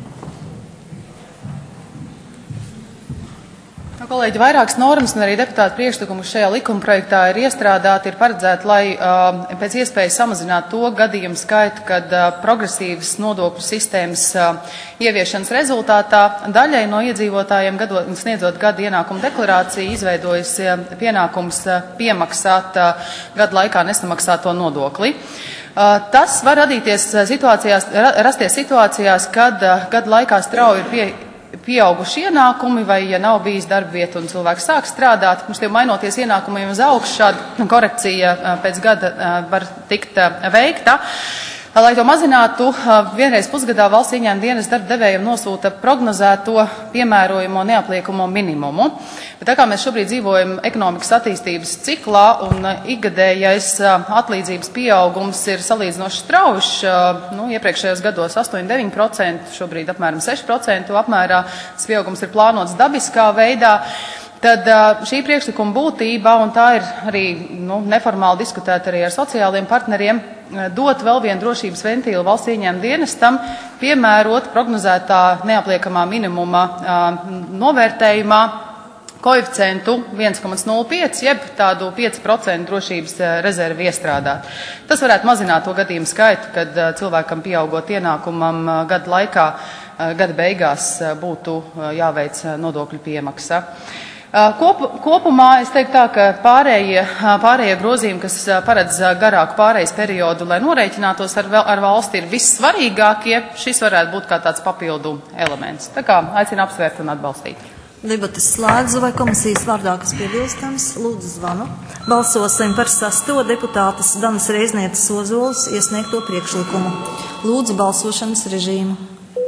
Kolēģi, vairākas normas un arī deputātu priekšlikumus šajā likumprojektā ir iestrādāti, ir paredzēti, lai pēc iespējas samazinātu to gadījumu skaitu, kad progresīvas nodokļu sistēmas ieviešanas rezultātā daļai no iedzīvotājiem sniedzot gada ienākumu deklarāciju izveidojas pienākums piemaksāt gadu laikā nesamaksāto nodokli. Tas var rasties situācijās, kad gadu laikā strauji ir pieauguši ienākumi vai, ja nav bijis darba vieta un cilvēks sāk strādāt, mums tie mainoties ienākumiem uz augšu, šāda korekcija pēc gada var tikt veikta. Lai to mazinātu, vienreiz pusgadā valsts ieņēmuma dienas darba devējiem nosūta prognozēto piemērojamo neapliekamo minimumu. Bet tā kā mēs šobrīd dzīvojam ekonomikas attīstības ciklā un ikgadējais atlīdzības pieaugums ir salīdzinoši strauji, iepriekšējos gados 8–9%, šobrīd apmēram 6% apmērā, tas pieaugums ir plānots dabiskā veidā. Tad šī priekšlikuma būtība, un tā ir arī neformāli diskutēta arī ar sociāliem partneriem, dot vēl vienu drošības ventīlu valsts ieņēmuma dienestam, piemērot prognozētā neapliekamā minimuma novērtējumā koeficientu 1,05, jeb tādu 5% drošības rezervi iestrādāt. Tas varētu mazināt to gadījumu skaitu, kad cilvēkam pieaugot ienākumam gada laikā, gada beigās būtu jāveic nodokļu piemaksa. Kopumā es teiktu tā, ka pārējie grozījumi, kas paredz garāku pārejas periodu, lai norēķinātos ar valsti, ir vissvarīgākie. Šis varētu būt kā tāds papildu elements. Tā kā aicinu apsvērt un atbalstīt. Debates slēdzu, vai komisijas vārdā, kas piebilstams, lūdzu zvanu. Balsosim par 6. deputātes Danas Reiznieces Ozoles iesniegto priekšlikumu. Lūdzu balsošanas režīmu.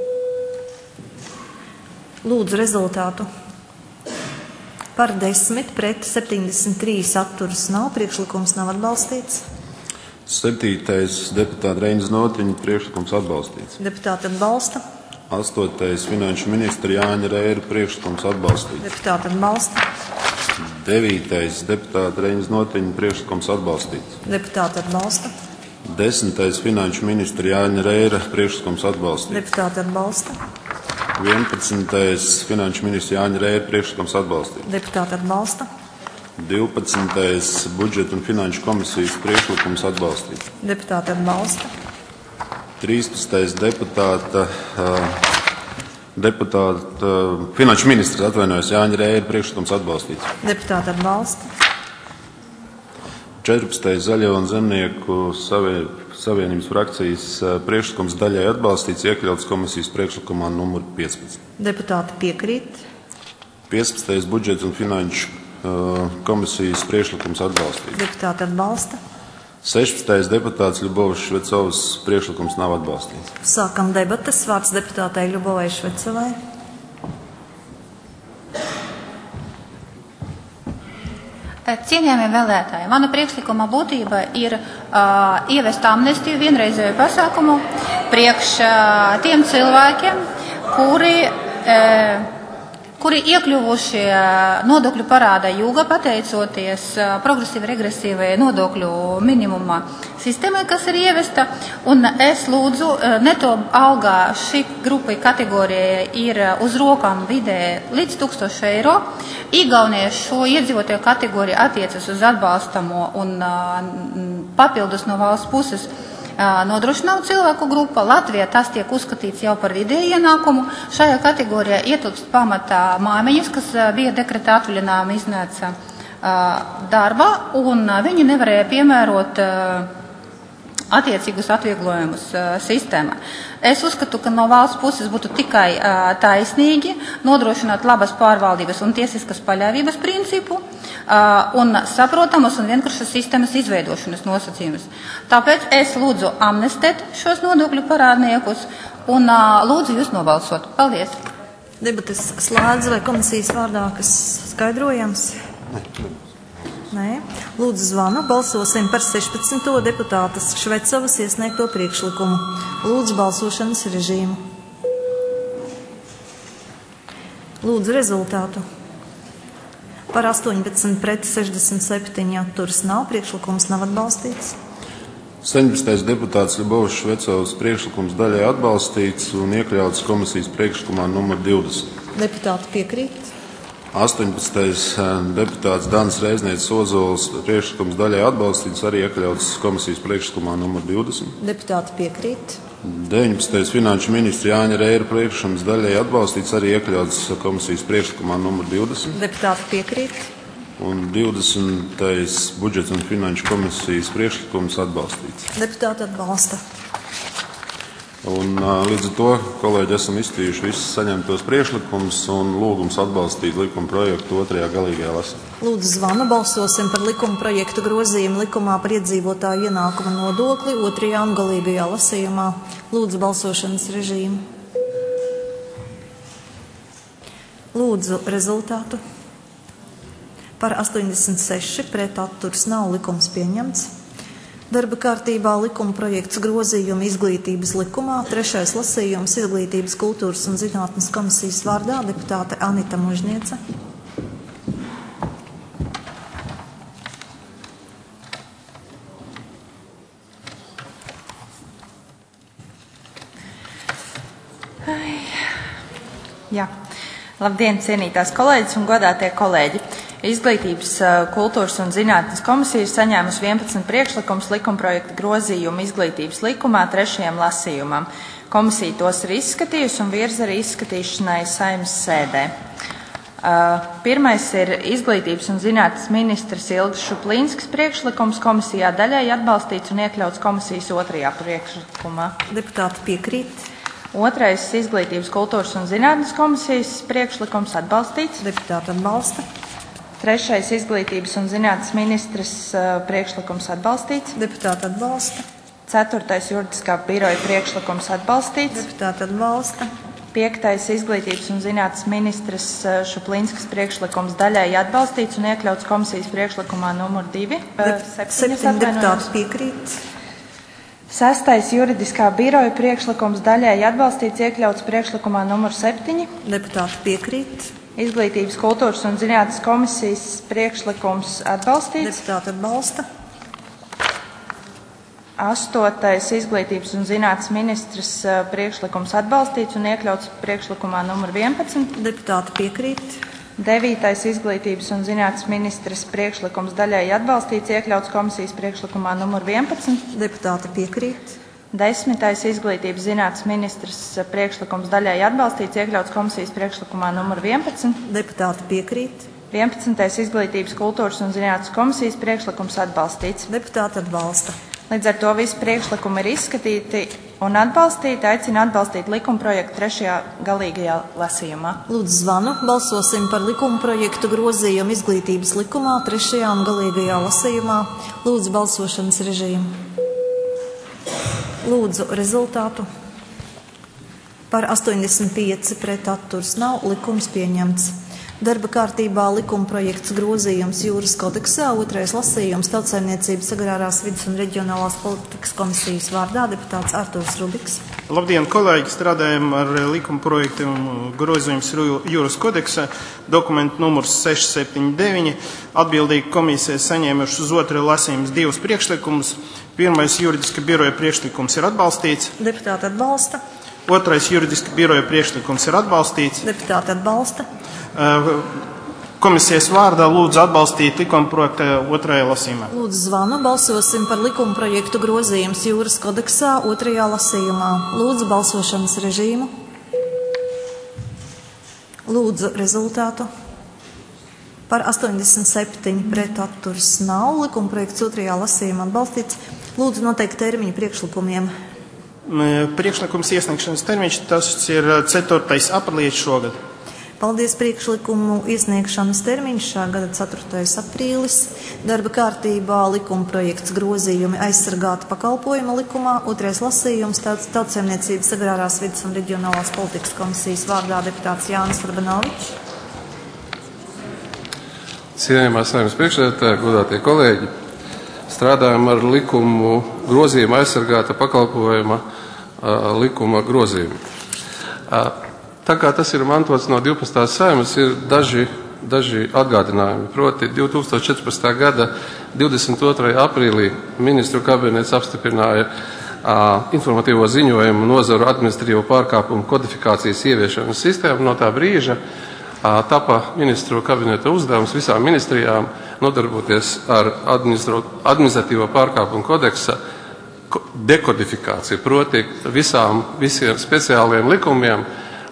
Lūdzu rezultātu. Par 10 pret 73 atturas nav, priekšlikums nav atbalstīts. 7. deputāta Reiņas Notiņa priekšlikums atbalstīts. Deputāti atbalsta. 8. finanšu ministra Jāņa Reira priekšlikums atbalstīts. Deputāti atbalsta. 9. deputāta Reiņas Notiņa priekšlikums atbalstīts. Deputāti atbalsta. 10. finanšu ministra Jāņa Reira priekšlikums atbalstīts. Deputāti atbalsta. 11. finanšu ministra Jāņa Reira priekšlikums atbalstīts. Deputāti atbalsta. 12. budžeta un finanšu komisijas priekšlikums atbalstīts. Deputāti atbalsta. 13. finanšu ministrs Jāņa Reira priekšlikums atbalstīts. Deputāti atbalsta. 14. Zaļo un zemnieku savienības frakcijas priekšlikums daļai atbalstīts, iekļauts komisijas priekšlikumā numur 15. Deputāti piekrīt. 15. budžeta un finanšu komisijas priekšlikums atbalstīts. Deputāti atbalsta. 16. deputāts Ļubovas Švecovas priekšlikums nav atbalstīts. Sākam debates. Vārds deputātei Ļubovai Švecovai. Cienījamie vēlētāji, mana priekšlikuma būtība ir ievest amnestiju vienreizēju pasākumu priekš tiem cilvēkiem, kuri iekļuvuši nodokļu parāda jūga pateicoties progresīvi regresīvai nodokļu minimuma sistēmai, kas ir ievesta. Un es lūdzu, neto algā šī grupa kategorija ir uz rokām vidē līdz 1000 eiro. Igaunijā šo iedzīvotāju kategoriju attiecas uz atbalstamo un papildus no valsts puses nodrošinātu cilvēku grupa. Latvijā tas tiek uzskatīts jau par vidēju ienākumu. Šajā kategorijā ietilpst pamatā māmiņas, kas bija dekretā atvaļinājuma iznāca darbā, un viņi nevarēja piemērot attiecīgus atvieglojumus sistēmā. Es uzskatu, ka no valsts puses būtu tikai taisnīgi nodrošināt labas pārvaldības un tiesiskas paļāvības principu un saprotamas un vienkāršas sistēmas izveidošanas nosacījumus. Tāpēc es lūdzu amnestēt šos nodokļu parādniekus un lūdzu jūs nobalsot. Paldies! Debates slēdz vai komisijas vārdā, kas skaidrojams? Nē. Lūdzu zvanu. Balsosim par 16. deputātas Švecovas iesniegto priekšlikumu. Lūdzu balsošanas režīmu. Lūdzu rezultātu. Par 18 pret 67 atturas nav. Priekšlikums nav atbalstīts. 17. deputāts Ļubovas Švecovas priekšlikums daļai atbalstīts un iekļauts komisijas priekšlikumā numur 20. Deputāti piekrīt. 18. deputāts Dans Reiznieks Ozols priekšlikums daļai atbalstīts, arī iekļauts komisijas priekšlikumā numur 20. Deputāti piekrīt. 19. finanšu ministra Jāņa Reira priekšlikums daļai atbalstīts, arī iekļauts komisijas priekšlikumā numur 20. Deputāti piekrīt. Un 20. budžets un finanšu komisijas priekšlikums atbalstīts. Deputāti atbalsta. Un, līdz ar to, kolēģi, esam izskatījuši visus saņemtos priekšlikumus un lūgums atbalstīt likuma projektu otrajā galīgajā lasījumā. Lūdzu zvanu. Balsosim par likuma projektu grozījumu likumā par iedzīvotāju ienākuma nodokli otrajā un galīgajā lasījumā. Lūdzu balsošanas režīmu. Lūdzu rezultātu. Par 86 pret atturas nav. Likums pieņemts. Darba kārtībā likuma projekts grozījuma izglītības likumā, 3. lasījums Izglītības, kultūras un zinātnes komisijas vārdā deputāte Anita Mužniece. Jā. Labdien, cienītās kolēģis un godātie kolēģi! Izglītības, kultūras un zinātnes komisija ir saņēmusi 11 priekšlikumus likumprojekta grozījumu izglītības likumā 3. lasījumam. Komisija tos ir izskatījusi un virza arī izskatīšanai Saeimas sēdē. Pirmais ir izglītības un zinātnes ministrs Ilgas Šuplīnskas priekšlikums, komisijā daļai atbalstīts un iekļauts komisijas 2. priekšlikumā. Deputāti piekrīt. Otrais izglītības, kultūras un zinātnes komisijas priekšlikums atbalstīts. Deputāti atbalsta. Trešais izglītības un zinātnes ministres priekšlikums atbalstīts. Deputāti atbalsta. Ceturtais juridiskā biroja priekšlikums atbalstīts. Deputāti atbalsta. Piektais izglītības un zinātnes ministres Šuplīnskas priekšlikums daļai atbalstīts un iekļauts komisijas priekšlikumā numur 2. 7 deputāti piekrīt. Sestais juridiskā biroja priekšlikums daļai atbalstīts, iekļauts priekšlikumā numur 7. Deputāti piekrīt. Izglītības, kultūras un zinātnes komisijas priekšlikums atbalstīts. Deputāti atbalsta. 8. izglītības un zinātnes ministres priekšlikums atbalstīts un iekļauts priekšlikumā numur 11. Deputāti piekrīt. 9. izglītības un zinātnes ministres priekšlikums daļai atbalstīts, iekļauts komisijas priekšlikumā numur 11. Deputāti piekrīt. 10. izglītības zinātnes ministres priekšlikums daļai atbalstīts, iekļauts komisijas priekšlikumā numur 11. Deputāti piekrīt. 11. izglītības, kultūras un zinātnes komisijas priekšlikums atbalstīts. Deputāti atbalsta. Līdz ar to visi priekšlikumi ir izskatīti un atbalstīti. Aicinu atbalstīt likumprojektu 3. galīgajā lasījumā. Lūdzu zvanu. Balsosim par likumprojektu grozījumu izglītības likumā 3. un galīgajā lasījumā. Lūdzu balsošanas režīmu. Lūdzu rezultātu. Par 85 pret atturas nav, likums pieņemts. Darba kārtībā likumprojekts grozījums Jūras kodeksā, 2. lasījums Tautsaimniecības agrārās vides un reģionālās politikas komisijas vārdā deputāts Artūrs Rubiks. Labdien, kolēģi! Strādājam ar likumprojektu grozījums Jūras kodeksā, dokumentu numurs 679. Atbildīgi komisija saņēmuši uz 2. lasījums 2 priekšlikumus. Pirmais juridiska biroja priekšlikums ir atbalstīts. Deputāti atbalsta. 2. juridiska biroja priekšlikums ir atbalstīts. Deputāti atbalsta. Komisijas vārdā lūdzu atbalstīt likumprojektu 2. lasījumā. Lūdzu zvanu. Balsosim par likumprojektu grozījums Jūras kodeksā 2. lasījumā. Lūdzu balsošanas režīmu. Lūdzu rezultātu. Par 87 pret atturas nav. Likumprojekts 2. lasījumā atbalstīts. Lūdzu noteikt termiņu priekšlikumiem. Priekšlikums iesniegšanas termiņš, tas ir 4. aprīlis šogad. Paldies, priekšlikumu iesniegšanas termiņš šā gada 4. aprīlis. Darba kārtībā likumprojekts grozījumi aizsargāta pakalpojuma likumā, 2. lasījums Tautsaimniecības agrārās vides un reģionālās politikas komisijas vārdā deputāts Jānis Urbanovičs. Cienījamā Saeimas priekšsēdētāja, godātie kolēģi, strādājam ar likumu grozījumu aizsargāta pakalpojuma likuma grozījumu. Tā kā tas ir mantots no 12. Saeimas, ir daži atgādinājumi. Proti 2014. gada 22. aprīlī ministru kabinets apstiprināja informatīvo ziņojumu nozaru administratīvo pārkāpumu kodifikācijas ieviešanas sistēmu. No tā brīža tapa ministru kabineta uzdevums visām ministrijām nodarboties ar administratīvo pārkāpumu kodeksa dekodifikāciju. Proti visiem speciāliem likumiem,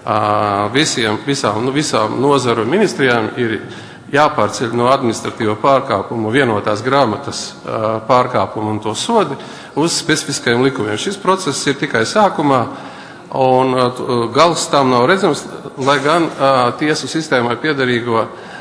visām nozaru ministrijām ir jāpārceļ no administratīvo pārkāpumu vienotās grāmatas pārkāpumu un to sodi uz specifiskajiem likumiem. Šis process ir tikai sākumā, un gals tam nav redzams, lai gan tiesu sistēmai piederīgo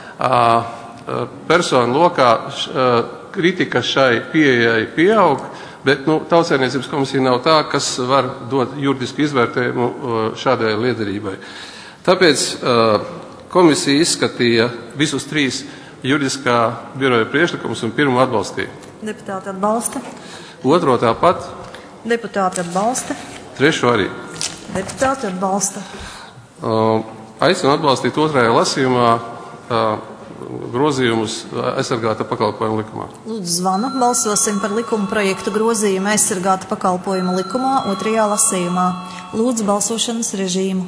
personu lokā kritika šai pieejai pieaug. Bet Tautsaimniecības komisija nav tā, kas var dot juridisku izvērtējumu šādai liederībai. Tāpēc komisija izskatīja visus 3 juridiskā biroja priekšlikumus un pirmo atbalstīja. Deputāti atbalsta. 2. tāpat. Deputāti atbalsta. 3. arī. Deputāti atbalsta. Aicinu atbalstīt 2. lasījumā grozījumus aizsargāta pakalpojuma likumā. Lūdzu zvanu. Balsosim par likuma projektu grozījumu aizsargāta pakalpojuma likumā 2. lasījumā. Lūdzu balsošanas režīmu.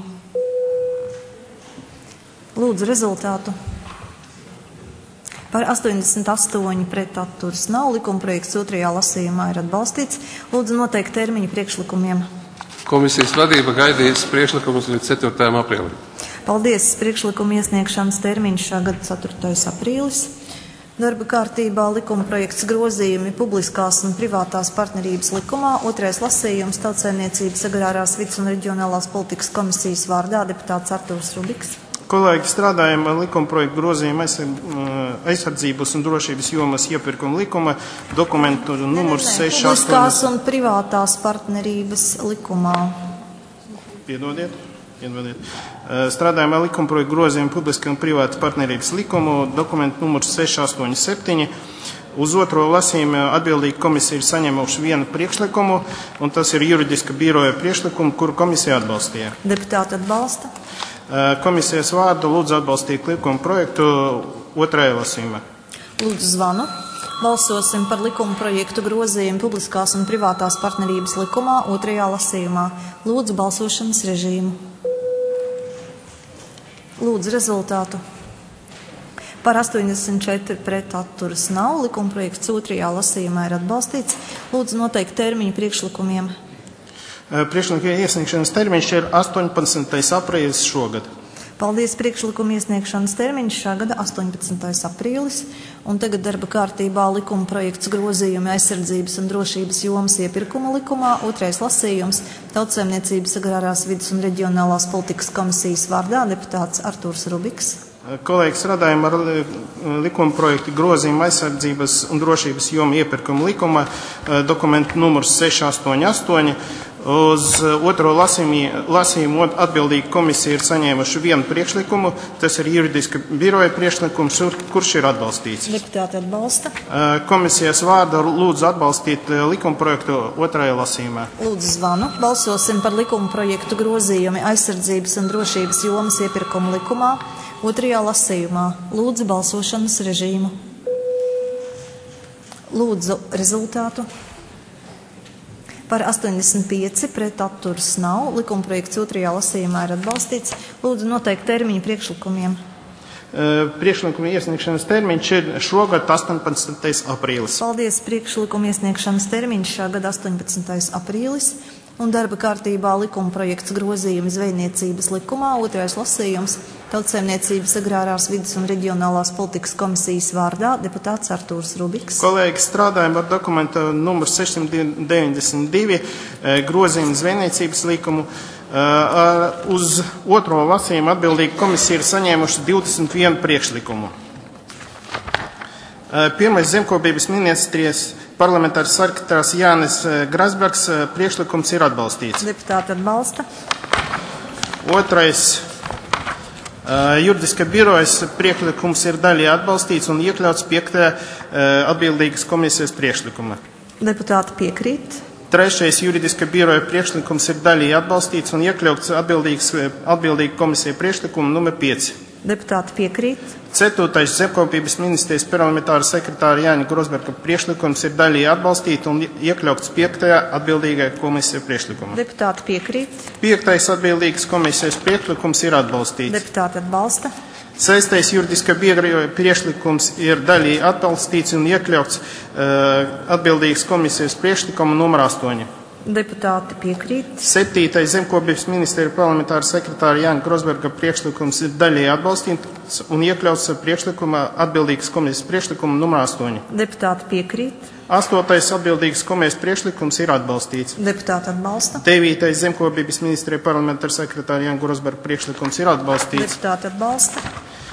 Lūdzu rezultātu. Par 88 pret atturas nav. Likuma projekts 2. lasījumā ir atbalstīts. Lūdzu noteikt termiņu priekšlikumiem. Komisijas vadība gaidīs priekšlikumus līdz 4. aprīlim. Paldies! Priekšlikuma iesniegšanas termiņš šā gada 4. aprīlis. Darba kārtībā likumprojekts grozījumi publiskās un privātās partnerības likumā, 2. lasījums Tautsaimniecības agrārās vides un reģionālās politikas komisijas vārdā deputāts Artūrs Rubiks. Kolēģi, strādājam ar likumprojektu grozījumu aizsardzības un drošības jomas iepirkuma likuma, dokumentu numurs 6. Publiskās un privātās partnerības likumā. Piedodiet. Strādājam ar likumprojektu grozījumu publiski un privātas partnerības likumu, dokumentu numurs 687. Uz 2. lasījumu atbildīgi komisija ir saņēmuši 1 priekšlikumu, un tas ir juridiska biroja priekšlikumu, kuru komisija atbalstīja. Deputāti atbalsta. Komisijas vārdu lūdzu atbalstīt likuma projektu 2. lasījumā. Lūdzu zvanu. Balsosim par likuma projektu grozījumu publiskās un privātās partnerības likumā 2. lasījumā. Lūdzu balsošanas režīmu. Lūdzu rezultātu. Par 84 pret atturas nav. Likuma projekts 2. lasījumā ir atbalstīts. Lūdzu noteikt termiņu priekšlikumiem. Priekšlikuma iesniegšanas termiņš ir 18. aprīlis šogad. Paldies, priekšlikuma iesniegšanas termiņš šā gada 18. aprīlis, un tagad darba kārtībā likuma projekts grozījumi aizsardzības un drošības jomas iepirkuma likumā, otrais lasījums, Tautsaimniecības agrārās vides un reģionālās politikas komisijas vārdā deputāts Artūrs Rubiks. Kolēģi, strādājam ar likuma projektu grozījumu aizsardzības un drošības jomu iepirkuma likuma, dokumentu numurs 688. Uz otro lasījumu atbildīga komisija ir saņēmuši vienu priekšlikumu. Tas ir juridiska biroja priekšlikums, kurš ir atbalstīts. Deputāti atbalsta. Komisijas vārdu lūdzu atbalstīt likuma projektu otrajā lasījumā. Lūdzu zvanu. Balsosim par likuma projektu grozījumi aizsardzības un drošības jomas iepirkuma likumā. Otrajā lasījumā. Lūdzu balsošanas režīmu. Lūdzu rezultātu. Par 85 pret atturas nav. Likuma projekts otrajā lasījumā ir atbalstīts. Lūdzu noteikt termiņu priekšlikumiem. Priekšlikuma iesniegšanas termiņš ir šogad 18. aprīlis. Paldies, priekšlikuma iesniegšanas termiņš šā gada 18. aprīlis. Un darba kārtībā likuma projekts grozījumi zvejniecības likumā, otrais lasījums, Tautsaimniecības agrārās vides un reģionālās politikas komisijas vārdā deputāts Artūrs Rubiks. Kolēģi, strādājam ar dokumentu numur 692 grozījumu zvejniecības likumu. Uz otro lasījumu atbildīga komisija ir saņēmuši 21 priekšlikumu. Pirmais zemkopības ministrijas parlamentārs sekretārs Jānis Grasbergs priekšlikums ir atbalstīts. Deputāti atbalsta. Otrais juridiska birojas priekšlikums ir daļai atbalstīts un iekļauts 5. atbildīgas komisijas priekšlikuma. Deputāti piekrīt. Trešais juridiska biroja priekšlikums ir daļai atbalstīts un iekļauts atbildīga komisija priekšlikuma numur 5. Deputāti piekrīt. Ceturtais zemkopības ministrijas parlamentāra sekretāra Jāņa Grosberga priekšlikums ir daļai atbalstīts un iekļauts 5. atbildīgai komisija priekšlikuma. Deputāti piekrīt. 5. atbildīgas komisijas priekšlikums ir atbalstīts. Deputāti atbalsta. 6. juridiska biroja priekšlikums ir daļai atbalstīts un iekļauts atbildīgas komisijas priekšlikuma numur 8. Deputāti piekrīt. 7. zemkopības ministrija parlamentāra sekretāra Jāņa Grosberga priekšlikums ir daļai atbalstīts un iekļauts priekšlikuma atbildīgas komisijas priekšlikuma numur 8. Deputāti piekrīt. 8. atbildīgas komisijas priekšlikums ir atbalstīts. Deputāti atbalsta. 9. zemkopības ministrija parlamentāra sekretāra Jāņa Grosberga priekšlikums ir atbalstīts. Deputāti atbalsta.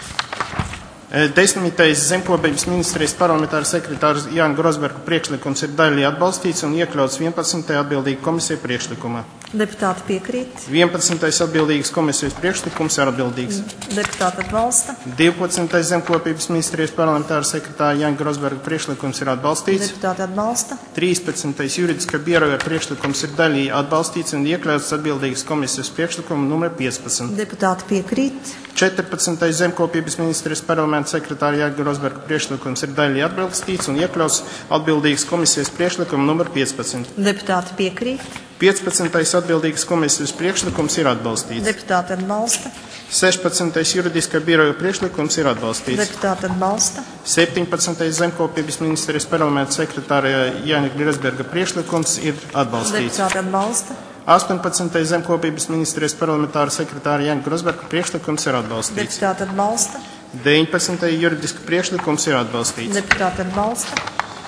10. zemkopības ministrijas parlamentāra sekretārs Jāņa Grosberga priekšlikums ir daļai atbalstīts un iekļauts 11. atbildīga komisija priekšlikumā. Deputāti piekrīt. 11. atbildīgas komisijas priekšlikums ir atbildīgs. Deputāti atbalsta. 12. zemkopības ministrijas parlamentāra sekretāra Jāņa Grosberga priekšlikums ir atbalstīts. Deputāti atbalsta. 13. juridiska biroja priekšlikums ir daļai atbalstīts un iekļauts atbildīgas komisijas priekšlikuma numur 15. Deputāti piekrīt. 14. zemkopības ministrijas parlamentāra sekretāra Jāņa Grosberga priekšlikums ir daļai atbalstīts un iekļauts atbildīgas komisijas priekšlikuma numur 15. Deputāti piekrīt. 15. atbildīgas komisijas priekšlikums ir atbalstīts. Deputāti atbalsta. 16. juridiskā biroja priekšlikums ir atbalstīts. Deputāti atbalsta. 17. zemkopības ministrijas parlamentāra sekretāra Jāņa Grosberga priekšlikums ir atbalstīts. Deputāti atbalsta. 18. zemkopības ministrijas parlamentāra sekretāra Jāņa Grosberga priekšlikums ir atbalstīts. Deputāti atbalsta. 19. juridiska priekšlikums ir atbalstīts. Deputāti atbalsta.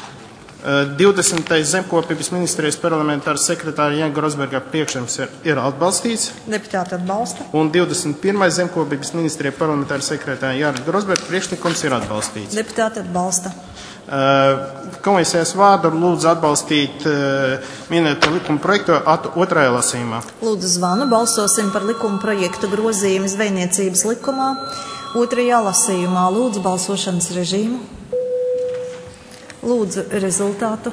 20. zemkopības ministrijas parlamentāra sekretāra Jāņa Grosberga priekšlikums ir atbalstīts. Deputāti atbalsta. Un 21. zemkopības ministrija parlamentāra sekretāra Jāņa Grosberga priekšlikums ir atbalstīts. Deputāti atbalsta. Komisijas vārdu lūdzu atbalstīt minēto likuma projektu otrajā lasījumā. Lūdzu zvanu. Balsosim par likuma projektu grozījumu zvejniecības likumā otrajā lasījumā. Lūdzu balsošanas režīmu. Lūdzu rezultātu.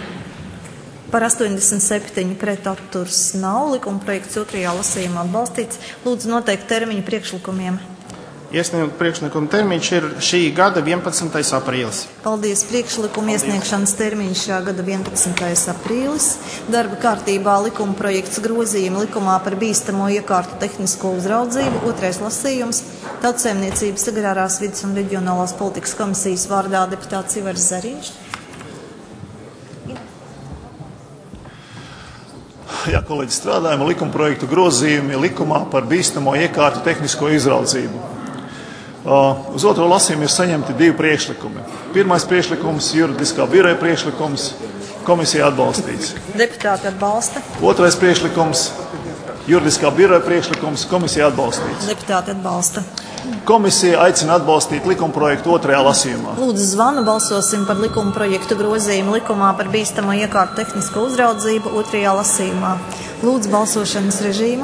Par 87 pret atturas nav. Likuma projekts otrajā lasījumā atbalstīts. Lūdzu noteikt termiņu priekšlikumiem. Iesniegt priekšlikuma termiņš ir šī gada 11. aprīlis. Paldies. Priekšlikuma iesniegšanas termiņš šā gada 11. aprīlis. Darba kārtībā likuma projekts grozījumi likumā par bīstamo iekārtu tehnisko uzraudzību. Otrais lasījums. Tautsaimniecības agrārās vides un reģionālās politikas komisijas vārdā deputāts Ivars Zariņš. Jā, kolēģi, strādājam likumprojektu grozījumi likumā par bīstamo iekārtu tehnisko izraudzību. Uz otro lasījumu ir saņemti 2 priekšlikumi. Pirmais priekšlikums, juridiskā biroja priekšlikums, komisija atbalstīts. Deputāti atbalsta. Otrais priekšlikums, juridiskā biroja priekšlikums, komisija atbalstīts. Deputāti atbalsta. Komisija aicina atbalstīt likumprojektu otrajā lasījumā. Lūdzu zvanu, balsosim par likumprojektu grozījumu likumā par bīstamo iekārtu tehnisko uzraudzību otrajā lasījumā. Lūdzu balsošanas režīmu.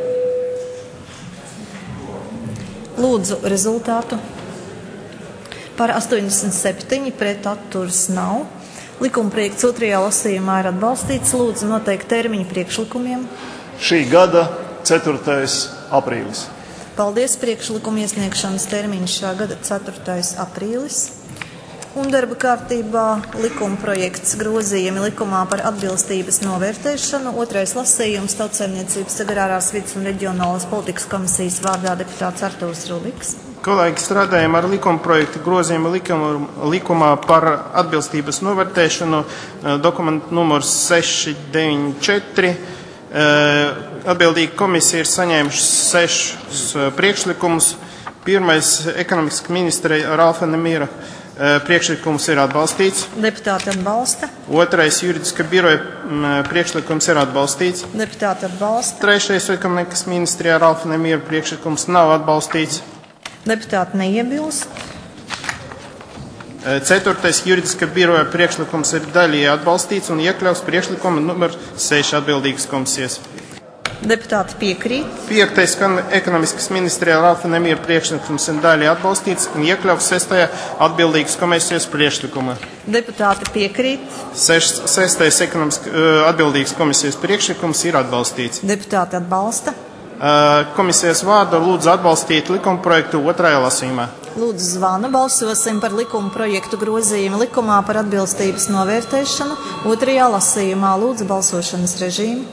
Lūdzu rezultātu. Par 87 pret atturas nav. Likumprojekts otrajā lasījumā ir atbalstīts. Lūdzu noteikt termiņu priekšlikumiem. Šī gada 4. aprīlis. Paldies, priekšlikuma iesniegšanas termiņš šā gada 4. aprīlis. Un darba kārtībā likumprojekts grozījumi likumā par atbilstības novērtēšanu. Otrais lasījums Tautsaimniecības agrārās vides un reģionālās politikas komisijas vārdā deputāts Artūrs Rubiks. Kolēģi, strādājam ar likumprojektu grozījumu likumā par atbilstības novērtēšanu, dokumentu numurs 694. Atbildīga komisija ir saņēmuši 6 priekšlikumus. Pirmais ekonomikas ministre Ralfa Nemīra priekšlikums ir atbalstīts. Deputāti atbalsta. Otrais juridiska biroja priekšlikums ir atbalstīts. Deputāti atbalsta. Trešais ekonomikas ministrijā Ralfa Nemīra priekšlikums nav atbalstīts. Deputāti neiebilst. Ceturtais juridiska biroja priekšlikums ir daļēji atbalstīts un iekļaus priekšlikuma numur 6 atbildīgas komisijas. Deputāti piekrīt. Piektais ekonomiskas ministrijā Ralfa Nemīra priekšlikums ir daļēji atbalstīts un iekļaus 6. atbildīgas komisijas priekšlikuma. Deputāti piekrīt. Sestais atbildīgas komisijas priekšlikums ir atbalstīts. Deputāti atbalsta. Komisijas vārdu lūdzu atbalstīt likumprojektu otrajā lasījumā. Lūdzu zvanu, balsosim par likumprojektu grozījumu likumā par atbilstības novērtēšanu otrajā lasījumā. Lūdzu balsošanas režīmu.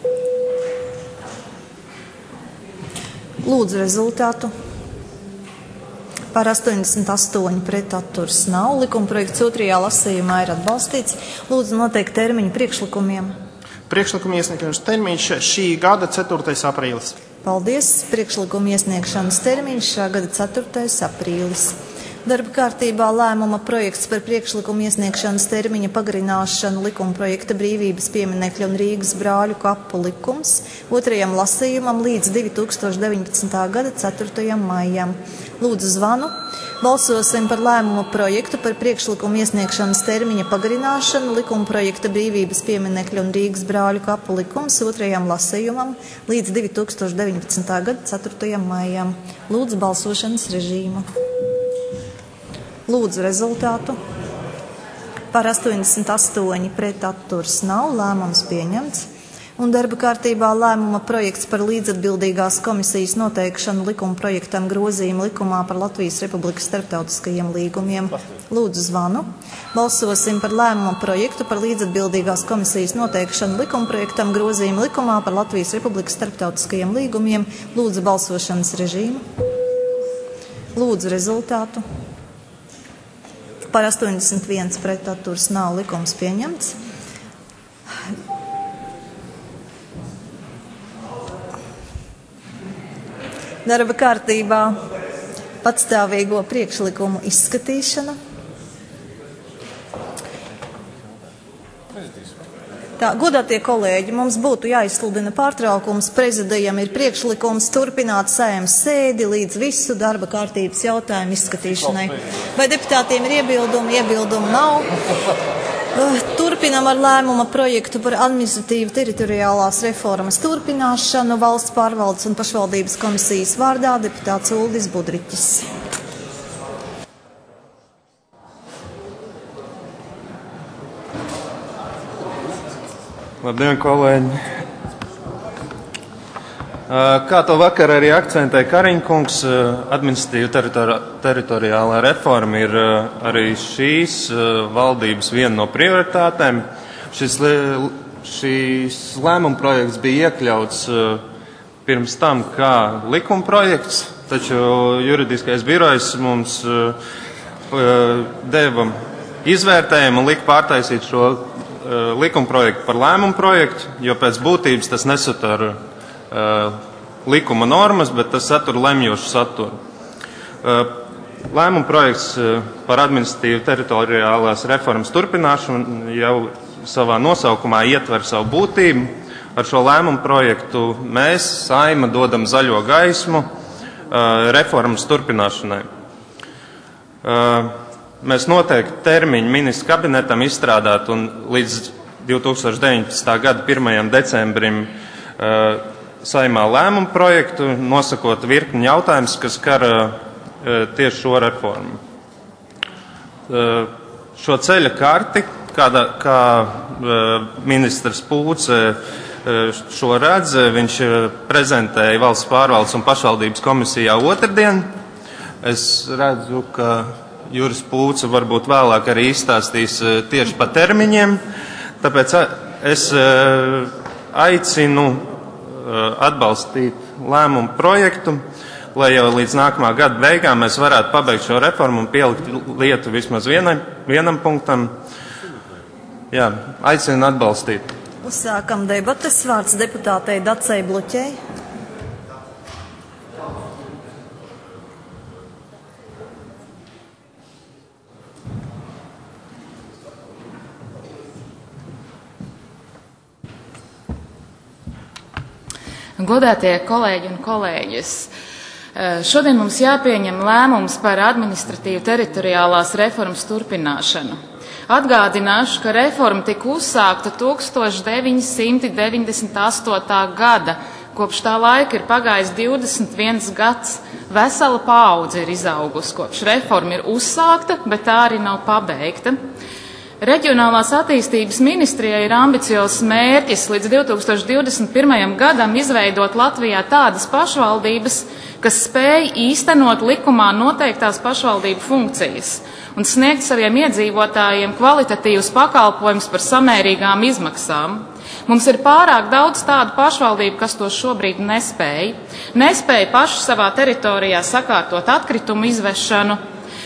Lūdzu rezultātu. Par 88 pret atturas nav. Likumprojekts otrajā lasījumā ir atbalstīts. Lūdzu noteikt termiņu priekšlikumiem. Priekšlikuma iesniegšanas termiņš šī gada 4. aprīlis. Paldies. Priekšlikuma iesniegšanas termiņš šā gada 4. aprīlis. Darba kārtībā lēmuma projekts par priekšlikumu iesniegšanas termiņa pagarināšanu likumprojekta brīvības pieminekļa un Rīgas brāļu kapu likums otrajam lasījumam līdz 2019. gada 4. maijam. Lūdzu zvanu. Balsosim par lēmuma projektu par priekšlikumu iesniegšanas termiņa pagarināšanu likumprojekta brīvības pieminekļa un Rīgas brāļu kapu likums otrajam lasījumam līdz 2019. gada 4. maijam. Lūdzu balsošanas režīmu. Lūdzu rezultātu. Par 88 pret atturas nav. Lēmums pieņemts. Un darba kārtībā lēmuma projekts par līdzatbildīgās komisijas noteikšanu likumprojektam grozījumu likumā par Latvijas Republikas starptautiskajiem līgumiem. Lūdzu zvanu. Balsosim par lēmuma projektu par līdzatbildīgās komisijas noteikšanu likumprojektam grozījumu likumā par Latvijas Republikas starptautiskajiem līgumiem. Lūdzu balsošanas režīmu. Lūdzu rezultātu. Par 81 pret atturas nav. Likums pieņemts. Darba kārtībā patstāvīgo priekšlikumu izskatīšana. Tā, godātie kolēģi, mums būtu jāizsludina pārtraukums. Prezidijam ir priekšlikums turpināt Saeimas sēdi līdz visu darba kārtības jautājumu izskatīšanai. Vai deputātiem ir iebildumi? Iebildumu nav. Turpinam ar lēmuma projektu par administratīvu teritoriālās reformas turpināšanu valsts pārvaldes un pašvaldības komisijas vārdā deputāts Uldis Budriķis. Labdien, kolēģi! Kā to vakar arī akcentēja Kariņkungs, administratīva teritoriālā reforma ir arī šīs valdības viena no prioritātēm. Šīs lēmuma projekts bija iekļauts pirms tam kā likuma projekts, taču juridiskais birojs mums deva izvērtējumu un lika pārtaisīt šo likumprojektu par lēmumu projektu, jo pēc būtības tas nesatur likuma normas, bet tas satur lemjošu saturu. Lēmuma projekts par administratīvu teritoriālās reformas turpināšanu jau savā nosaukumā ietver savu būtību. Ar šo lēmumu projektu mēs, Saeima, dodam zaļo gaismu reformas turpināšanai. Mēs noteikti termiņu ministru kabinetam izstrādāt un līdz 2019. gada 1. decembrim Saeimā lēmumu projektu, nosakot virkni jautājumus, kas skar tieši šo reformu. Šo ceļa karti, kā ministrs Pūce šo redz, viņš prezentēja Valsts pārvaldes un pašvaldības komisijā otrdien. Es redzu, ka Juris Pūce varbūt vēlāk arī izstāstīs tieši pa termiņiem, tāpēc es aicinu atbalstīt lēmumu projektu, lai jau līdz nākamā gada beigām mēs varētu pabeigt šo reformu un pielikt lietu vismaz vienam punktam. Jā, aicinu atbalstīt. Uzsākam debates. Vārds deputātei Dacei Bluķei. Godātie kolēģi un kolēģis, šodien mums jāpieņem lēmums par administratīvu teritoriālās reformas turpināšanu. Atgādināšu, ka reforma tika uzsākta 1998. gada. Kopš tā laika ir pagājis 21 gads. Vesela paudze ir izaugusi, kopš reforma ir uzsākta, bet tā arī nav pabeigta. Reģionālās attīstības ministrijai ir ambiciozs mērķis līdz 2021. gadam izveidot Latvijā tādas pašvaldības, kas spēj īstenot likumā noteiktās pašvaldību funkcijas un sniegt saviem iedzīvotājiem kvalitatīvus pakalpojumus par samērīgām izmaksām. Mums ir pārāk daudz tādu pašvaldību, kas to šobrīd nespēj. Nespēj paši savā teritorijā sakārtot atkritumu izvešanu,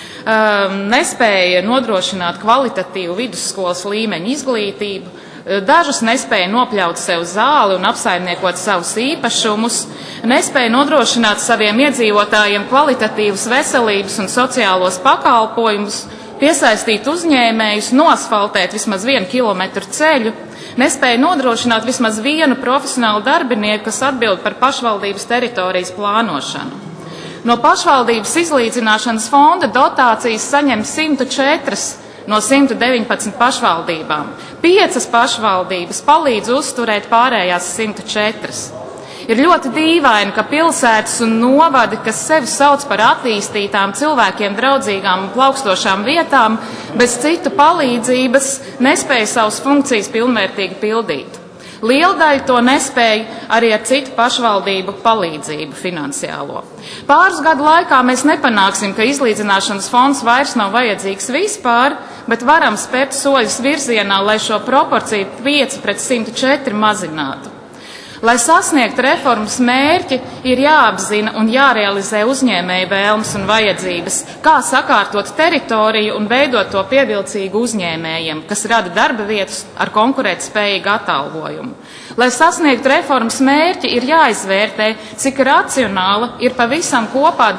nespēja nodrošināt kvalitatīvu vidusskolas līmeņa izglītību, dažas nespēja nopļaut sev zāli un apsaimniekot savus īpašumus, nespēja nodrošināt saviem iedzīvotājiem kvalitatīvus veselības un sociālos pakalpojumus, piesaistīt uzņēmējus, nosfaltēt vismaz 1 kilometru ceļu, nespēja nodrošināt vismaz vienu profesionālu darbinieku, kas atbild par pašvaldības teritorijas plānošanu. No pašvaldības izlīdzināšanas fonda dotācijas saņem 104 no 119 pašvaldībām. 5 pašvaldības palīdz uzturēt pārējās 104. Ir ļoti dīvaini, ka pilsētas un novadi, kas sevi sauc par attīstītām, cilvēkiem draudzīgām un plaukstošām vietām, bez citu palīdzības nespēja savas funkcijas pilnvērtīgi pildīt. Liela daļa to nespēja arī ar citu pašvaldību palīdzību finansiālo. Pāris gadu laikā mēs nepanāksim, ka izlīdzināšanas fonds vairs nav vajadzīgs vispār, bet varam spērt soļus virzienā, lai šo proporciju 5:104 mazinātu. Lai sasniegtu reformas mērķi, ir jāapzina un jārealizē uzņēmēju vēlmes un vajadzības, kā sakārtot teritoriju un veidot to pievilcīgu uzņēmējiem, kas rada darba vietas ar konkurētspējīgu atalgojumu. Lai sasniegtu reformas mērķi, ir jāizvērtē, cik racionāla ir pavisam kopā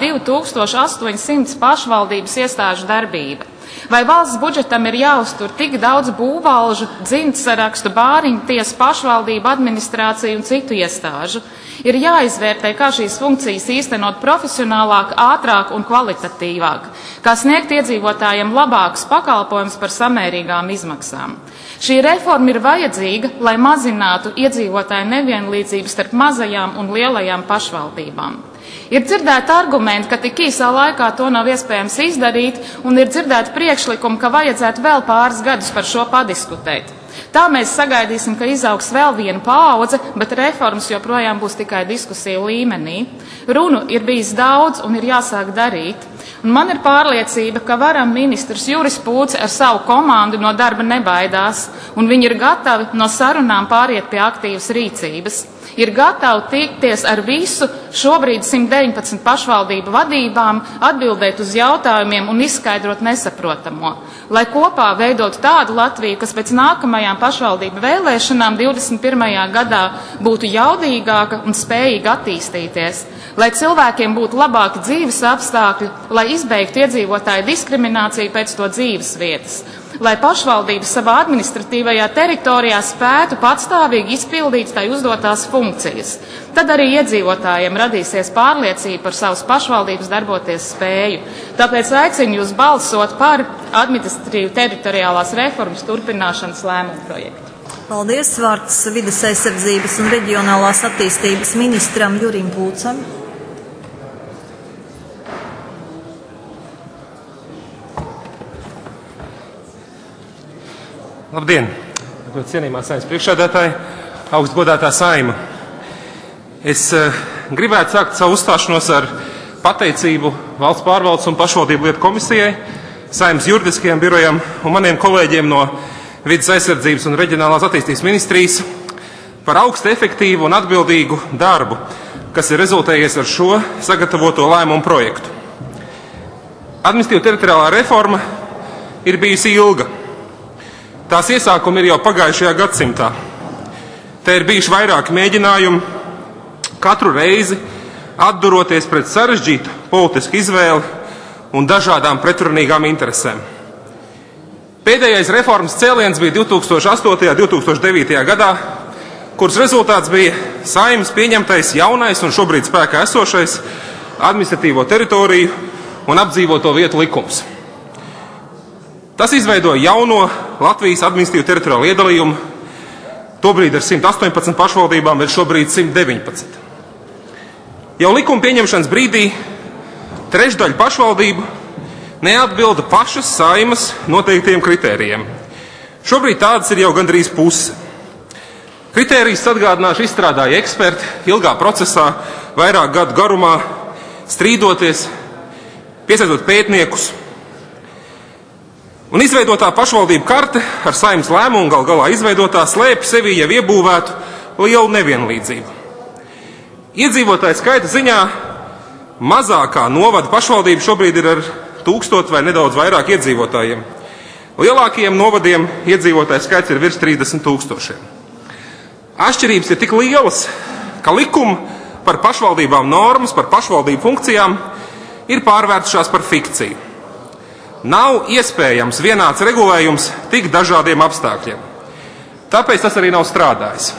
2800 pašvaldības iestāžu darbība. Vai valsts budžetam ir jāuztur tik daudz būvvalžu, dzimtsarakstu, bāriņu tiesu, pašvaldību administrāciju un citu iestāžu? Ir jāizvērtē, kā šīs funkcijas īstenot profesionālāk, ātrāk un kvalitatīvāk, kā sniegt iedzīvotājiem labākus pakalpojumus par samērīgām izmaksām. Šī reforma ir vajadzīga, lai mazinātu iedzīvotāju nevienlīdzību starp mazajām un lielajām pašvaldībām. Ir dzirdēti argumenti, ka tik īsā laikā to nav iespējams izdarīt, un ir dzirdēti priekšlikumi, ka vajadzētu vēl pāris gadus par šo padiskutēt. Tā mēs sagaidīsim, ka izaugs vēl viena paudze, bet reformas joprojām būs tikai diskusiju līmenī. Runu ir bijis daudz un ir jāsāk darīt. Un man ir pārliecība, ka varam ministrs Juris Pūce ar savu komandu no darba nebaidās, un viņi ir gatavi no sarunām pāriet pie aktīvas rīcības. ir gatavi tikties ar visu šobrīd 119 pašvaldību vadībām, atbildēt uz jautājumiem un izskaidrot nesaprotamo, lai kopā veidot tādu Latviju, kas pēc nākamajām pašvaldību vēlēšanām 21. gadā būtu jaudīgāka un spējīga attīstīties, lai cilvēkiem būtu labāki dzīves apstākļi, lai izbeigtu iedzīvotāju diskrimināciju pēc to dzīves vietas, lai pašvaldības savā administratīvajā teritorijā spētu patstāvīgi izpildīt tai uzdotās funkcijas. Tad arī iedzīvotājiem radīsies pārliecība par savas pašvaldības darboties spēju. Tāpēc aicinu jūs balsot par administratīvu teritoriālās reformas turpināšanas lēmumu projektu. Paldies, vārds vides aizsardzības un reģionālās attīstības ministram Jurim Pūcam. Labdien! Cienījumā Saeimas priekšsēdētāji, augstgodātā Saeima. Es gribētu sākt savu uzstāšanos ar pateicību Valsts pārvaldes un pašvaldību lietu komisijai, Saeimas juridiskajam birojam un maniem kolēģiem no Vides aizsardzības un reģionālās attīstības ministrijas par augstu efektīvu un atbildīgu darbu, kas ir rezultējies ar šo sagatavoto lēmumu projektu. Administratīva teritoriālā reforma ir bijusi ilga. Tās iesākumi ir jau pagājušajā gadsimtā. Te ir bijuši vairāki mēģinājumi, katru reizi atduroties pret sarežģītu politisku izvēli un dažādām pretrunīgām interesēm. Pēdējais reformas cēliens bija 2008. un 2009. gadā, kuras rezultāts bija Saeimas pieņemtais jaunais un šobrīd spēkā esošais administratīvo teritoriju un apdzīvoto vietu likums. Tas izveidoja jauno Latvijas administratīvu teritoriālu iedalījumu, tobrīd ar 118 pašvaldībām, ir šobrīd 119. Jau likuma pieņemšanas brīdī trešdaļa pašvaldību neatbilda pašas Saeimas noteiktiem kritērijiem. Šobrīd tādas ir jau gandrīz puse. Kritērijas, atgādināšu, izstrādāja eksperti ilgā procesā, vairāk gadu garumā, strīdoties, piesaistot pētniekus. Un izveidotā pašvaldību karte ar Saeimas lēmumu gal galā izveidotā slēpj sevī jau iebūvētu lielu nevienlīdzību. Iedzīvotāju skaita ziņā mazākā novada pašvaldība šobrīd ir ar 1000 vai nedaudz vairāk iedzīvotājiem. Lielākajiem novadiem iedzīvotāju skaits ir virs 30 000. Atšķirības ir tik lielas, ka likuma par pašvaldībām normas, par pašvaldību funkcijām ir pārvērtušās par fikciju. Nav iespējams vienāds regulējums tik dažādiem apstākļiem. Tāpēc tas arī nav strādājis.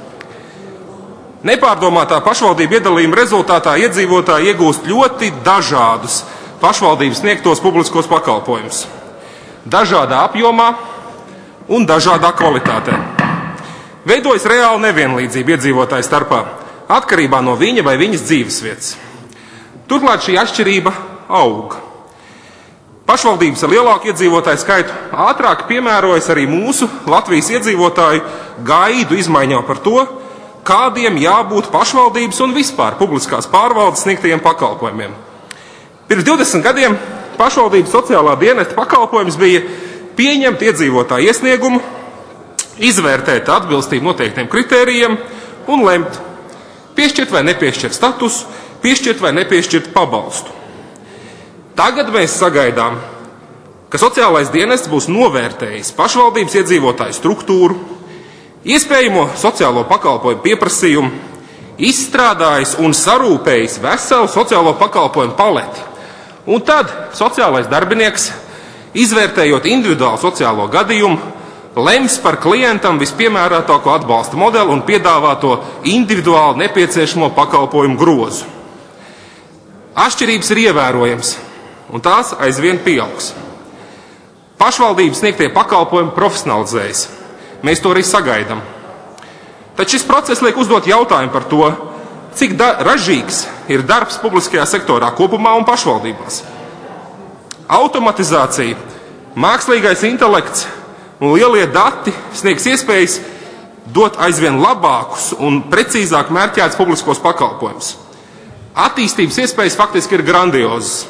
Nepārdomātā pašvaldību iedalījuma rezultātā iedzīvotāji iegūst ļoti dažādus pašvaldības sniegtos publiskos pakalpojumus. Dažādā apjomā un dažādā kvalitātē. Veidojas reāla nevienlīdzība iedzīvotāju starpā, atkarībā no viņa vai viņas dzīvesvietas. Turklāt šī atšķirība aug. Pašvaldības ar lielāku iedzīvotāju skaitu ātrāk piemērojas arī mūsu Latvijas iedzīvotāju gaidu izmaiņā par to, kādiem jābūt pašvaldības un vispār publiskās pārvaldes sniegtajiem pakalpojumiem. Pirms 20 gadiem pašvaldības sociālā dienesta pakalpojums bija pieņemt iedzīvotāju iesniegumu, izvērtēt atbilstību noteiktiem kritērijiem un lemt, piešķirt vai nepiešķirt statusu, piešķirt vai nepiešķirt pabalstu. Tagad mēs sagaidām, ka sociālais dienests būs novērtējis pašvaldības iedzīvotāju struktūru, iespējamo sociālo pakalpojumu pieprasījumu, izstrādājis un sarūpējis veselu sociālo pakalpojumu paleti. Un tad sociālais darbinieks, izvērtējot individuālu sociālo gadījumu, lems par klientam vispiemērātāko atbalsta modeli un piedāvāto individuāli nepieciešamo pakalpojumu grozu. Atšķirības ir ievērojams, un tās aizvien pieaugs. Pašvaldības sniegtie pakalpojumi profesionalizējas. Mēs to arī sagaidām. Taču šis process liek uzdot jautājumu par to, cik ražīgs ir darbs publiskajā sektorā kopumā un pašvaldībās. Automatizācija, mākslīgais intelekts un lielie dati sniegs iespējas dot aizvien labākus un precīzāk mērķētus publiskos pakalpojumus. Attīstības iespējas faktiski ir grandiozas.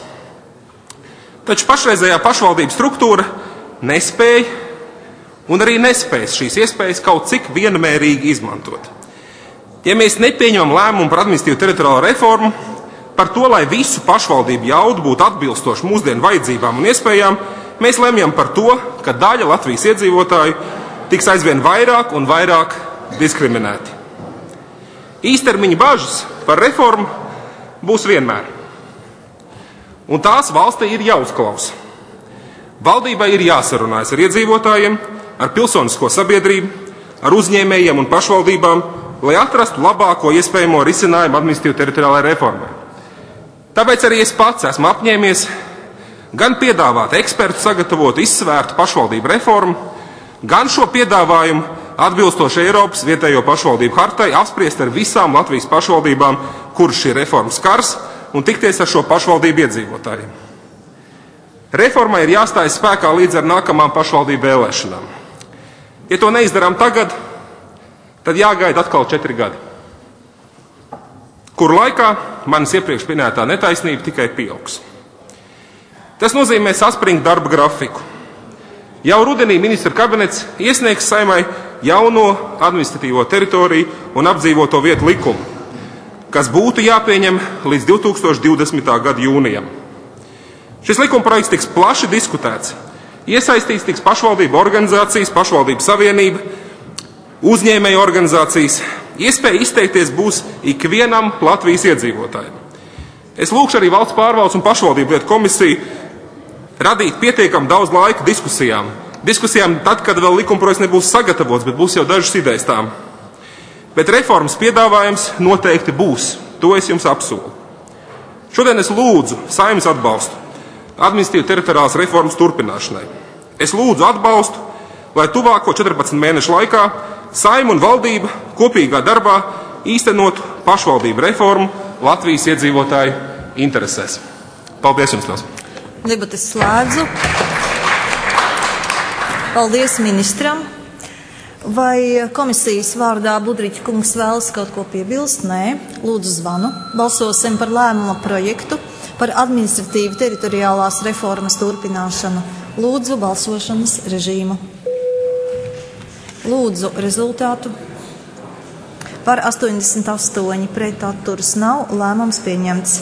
Taču pašreizējā pašvaldību struktūra nespēja un arī nespējas šīs iespējas kaut cik vienmērīgi izmantot. ja mēs nepieņemam lēmumu par administratīvu teritoriālo reformu, par to, lai visu pašvaldību jaudu būtu atbilstoši mūsdienu vajadzībām un iespējām, mēs lemjam par to, ka daļa Latvijas iedzīvotāju tiks aizvien vairāk un vairāk diskriminēti. Īstermiņa bažas par reformu būs vienmēr. Un tās valstī ir jāuzklausa. Valdībai ir jāsarunājas ar iedzīvotājiem, ar pilsonisko sabiedrību, ar uzņēmējiem un pašvaldībām, lai atrastu labāko iespējamo risinājumu administratīvu teritoriālajai reformai. Tāpēc arī es pats esmu apņēmies gan piedāvāt ekspertu sagatavotu izsvērtu pašvaldību reformu, gan šo piedāvājumu atbilstoši Eiropas vietējo pašvaldību hartai apspriest ar visām Latvijas pašvaldībām, kuras šī reforma skars, un tikties ar šo pašvaldību iedzīvotājiem. Reformai ir jāstājas spēkā līdz ar nākamām pašvaldību vēlēšanām. Ja to neizdarām tagad, tad jāgaida atkal 4 gadi, kuru laikā manis iepriekš minētā netaisnība tikai pieaugs. Tas nozīmē saspringt darba grafiku. Jau rudenī ministra kabinets iesniegs Saeimai jauno administratīvo teritoriju un apdzīvoto vietu likumu, kas būtu jāpieņem līdz 2020. gada jūnijam. Šis likumprojekts tiks plaši diskutēts. Iesaistīts tiks pašvaldību organizācijas, pašvaldību savienība, uzņēmēju organizācijas. Iespēja izteikties būs ikvienam Latvijas iedzīvotājiem. Es lūkšu arī Valsts pārvaldes un pašvaldību lietu komisiju radīt pietiekam daudz laika diskusijām. Diskusijām tad, kad vēl likumprojekts nebūs sagatavots, bet būs jau dažas idejas tām. Bet reformas piedāvājums noteikti būs. To es jums apsolu. Šodien es lūdzu Saeimas atbalstu administratīvu teritoriālās reformas turpināšanai. Es lūdzu atbalstu, lai tuvāko 14 mēnešu laikā Saeima un valdība kopīgā darbā īstenotu pašvaldību reformu Latvijas iedzīvotāju interesēs. Paldies jums, Nels! Debates slēdzu. Paldies ministram. Vai komisijas vārdā Budriķa kungs vēlas kaut ko piebilst? Nē. Lūdzu zvanu. Balsosim par lēmuma projektu par administratīvu teritoriālās reformas turpināšanu. Lūdzu balsošanas režīmu. Lūdzu rezultātu. Par 88 pret atturas nav. Lēmums pieņemts.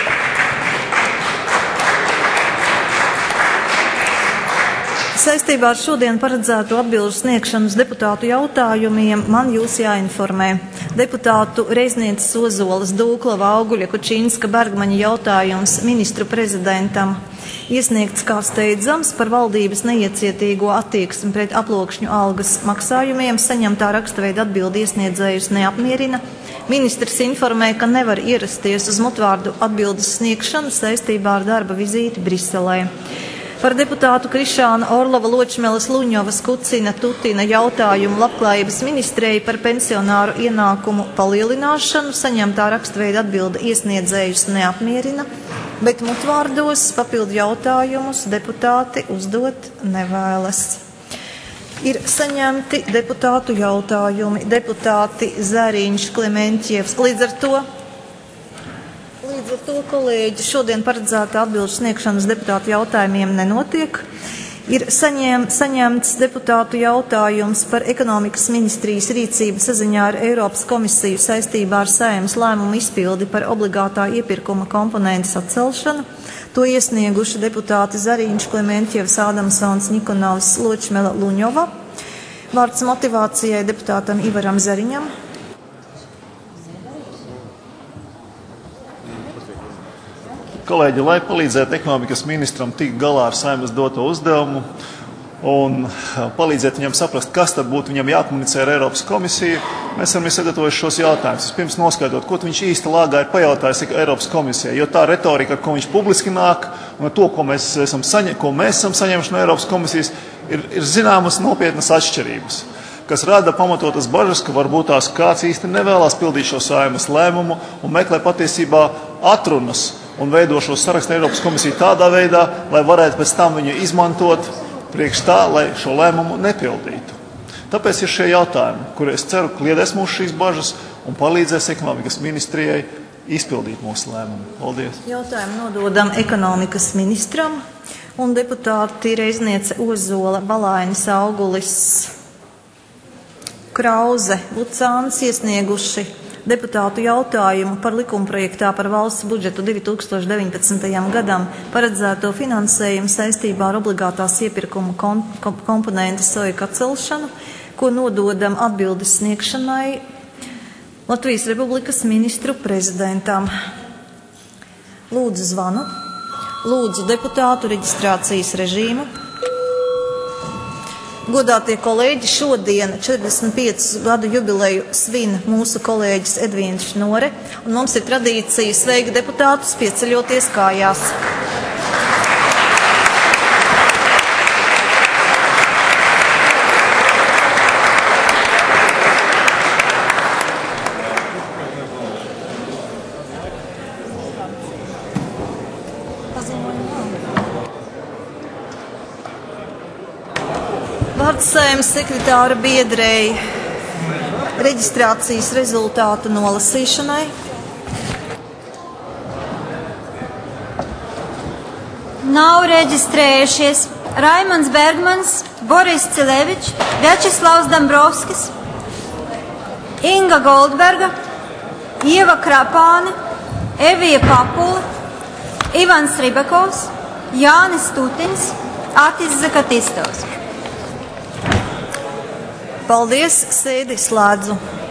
Saistībā ar šodien paredzēto atbilžu sniegšanu uz deputātu jautājumiem man jūs jāinformē. Deputātu Reiznieces Ozolas, Dūklava, Auguļa, Kučinska, Bergmaņa jautājums ministru prezidentam iesniegts kā steidzams par valdības neiecietīgo attieksmi pret aplokšņu algas maksājumiem. Saņemtā rakstveida atbildi iesniedzējus neapmierina. Ministrs informē, ka nevar ierasties uz mutvārdu atbildes sniegšanu saistībā ar darba vizīti Briselē. Par deputātu Krišāna Orlova, Ločmeles, Luņovas, Kucina, Tutina jautājumu Labklājības ministrei par pensionāru ienākumu palielināšanu saņemtā rakstveida atbilde iesniedzējus neapmierina, bet mutvārdos papildu jautājumus deputāti uzdot nevēlas. Ir saņemti deputātu jautājumi. Deputāti Zariņš, Klementjevs. Līdz ar to, kolēģi, šodien paredzēta atbilžu sniegšanas deputātu jautājumiem nenotiek. Ir saņemts deputātu jautājums par ekonomikas ministrijas rīcību saziņā ar Eiropas komisiju saistībā ar Saeimas lēmumu izpildi par obligātā iepirkuma komponentes atcelšanu. To iesnieguši deputāti Zariņš, Klementjevs, Ādamsons, Nikonovs, Ločmela, Luņova. Vārds motivācijai deputātam Ivaram Zariņam. Kolēģi, lai palīdzētu ekonomikas ministram tikt galā ar Saeimas doto uzdevumu un palīdzēt viņam saprast, kas tad būtu viņam jākomunicē ar Eiropas komisiju, mēs esam sagatavojuši šos jautājumus. Pirms noskaidrot, ko viņš īsti lāgā ir pajautājis Eiropas komisijai, jo tā retorika, ar ko viņš publiski nāk, un to, ko mēs esam saņēmuši no Eiropas komisijas, ir zināmas nopietnas atšķirības, kas rada pamatotas bažas, ka varbūt tās kāds īsti nevēlas pildīt šo Saeimas lēmumu un meklē patiesībā atrunas un veido šo sarakstu Eiropas komisiju tādā veidā, lai varētu pēc tam viņu izmantot priekš tā, lai šo lēmumu nepildītu. Tāpēc ir šie jautājumi, kur es ceru, kliedēs mūsu šīs bažas un palīdzēs ekonomikas ministrijai izpildīt mūsu lēmumu. Paldies! Jautājumu nododam ekonomikas ministram un deputāti Reizniece Ozola, Balainis, Augulis, Krauze, Lucāns iesnieguši deputātu jautājumu par likumprojektā par valsts budžetu 2019. gadam paredzēto finansējumu saistībā ar obligātās iepirkuma komponentes SOIK atcelšanu, ko nododam atbildes sniegšanai Latvijas Republikas ministru prezidentam. Lūdzu zvanu, lūdzu deputātu reģistrācijas režīmu. Godātie kolēģi, šodien 45 gadu jubileju svin mūsu kolēģis Edvīns Šnore, un mums ir tradīcija sveikt deputātus pieceļoties kājās. Vārds Saeimas sekretāra biedrei reģistrācijas rezultātu nolasīšanai. Nav reģistrējušies Raimonds Bergmans, Boris Cilevičs, Vjačeslavs Dambrovskis, Inga Goldberga, Ieva Krapāne, Evija Papula, Ivans Ribakovs, Jānis Stutiņs, Atis Zakatistovs. Paldies, sēdi slēdzu.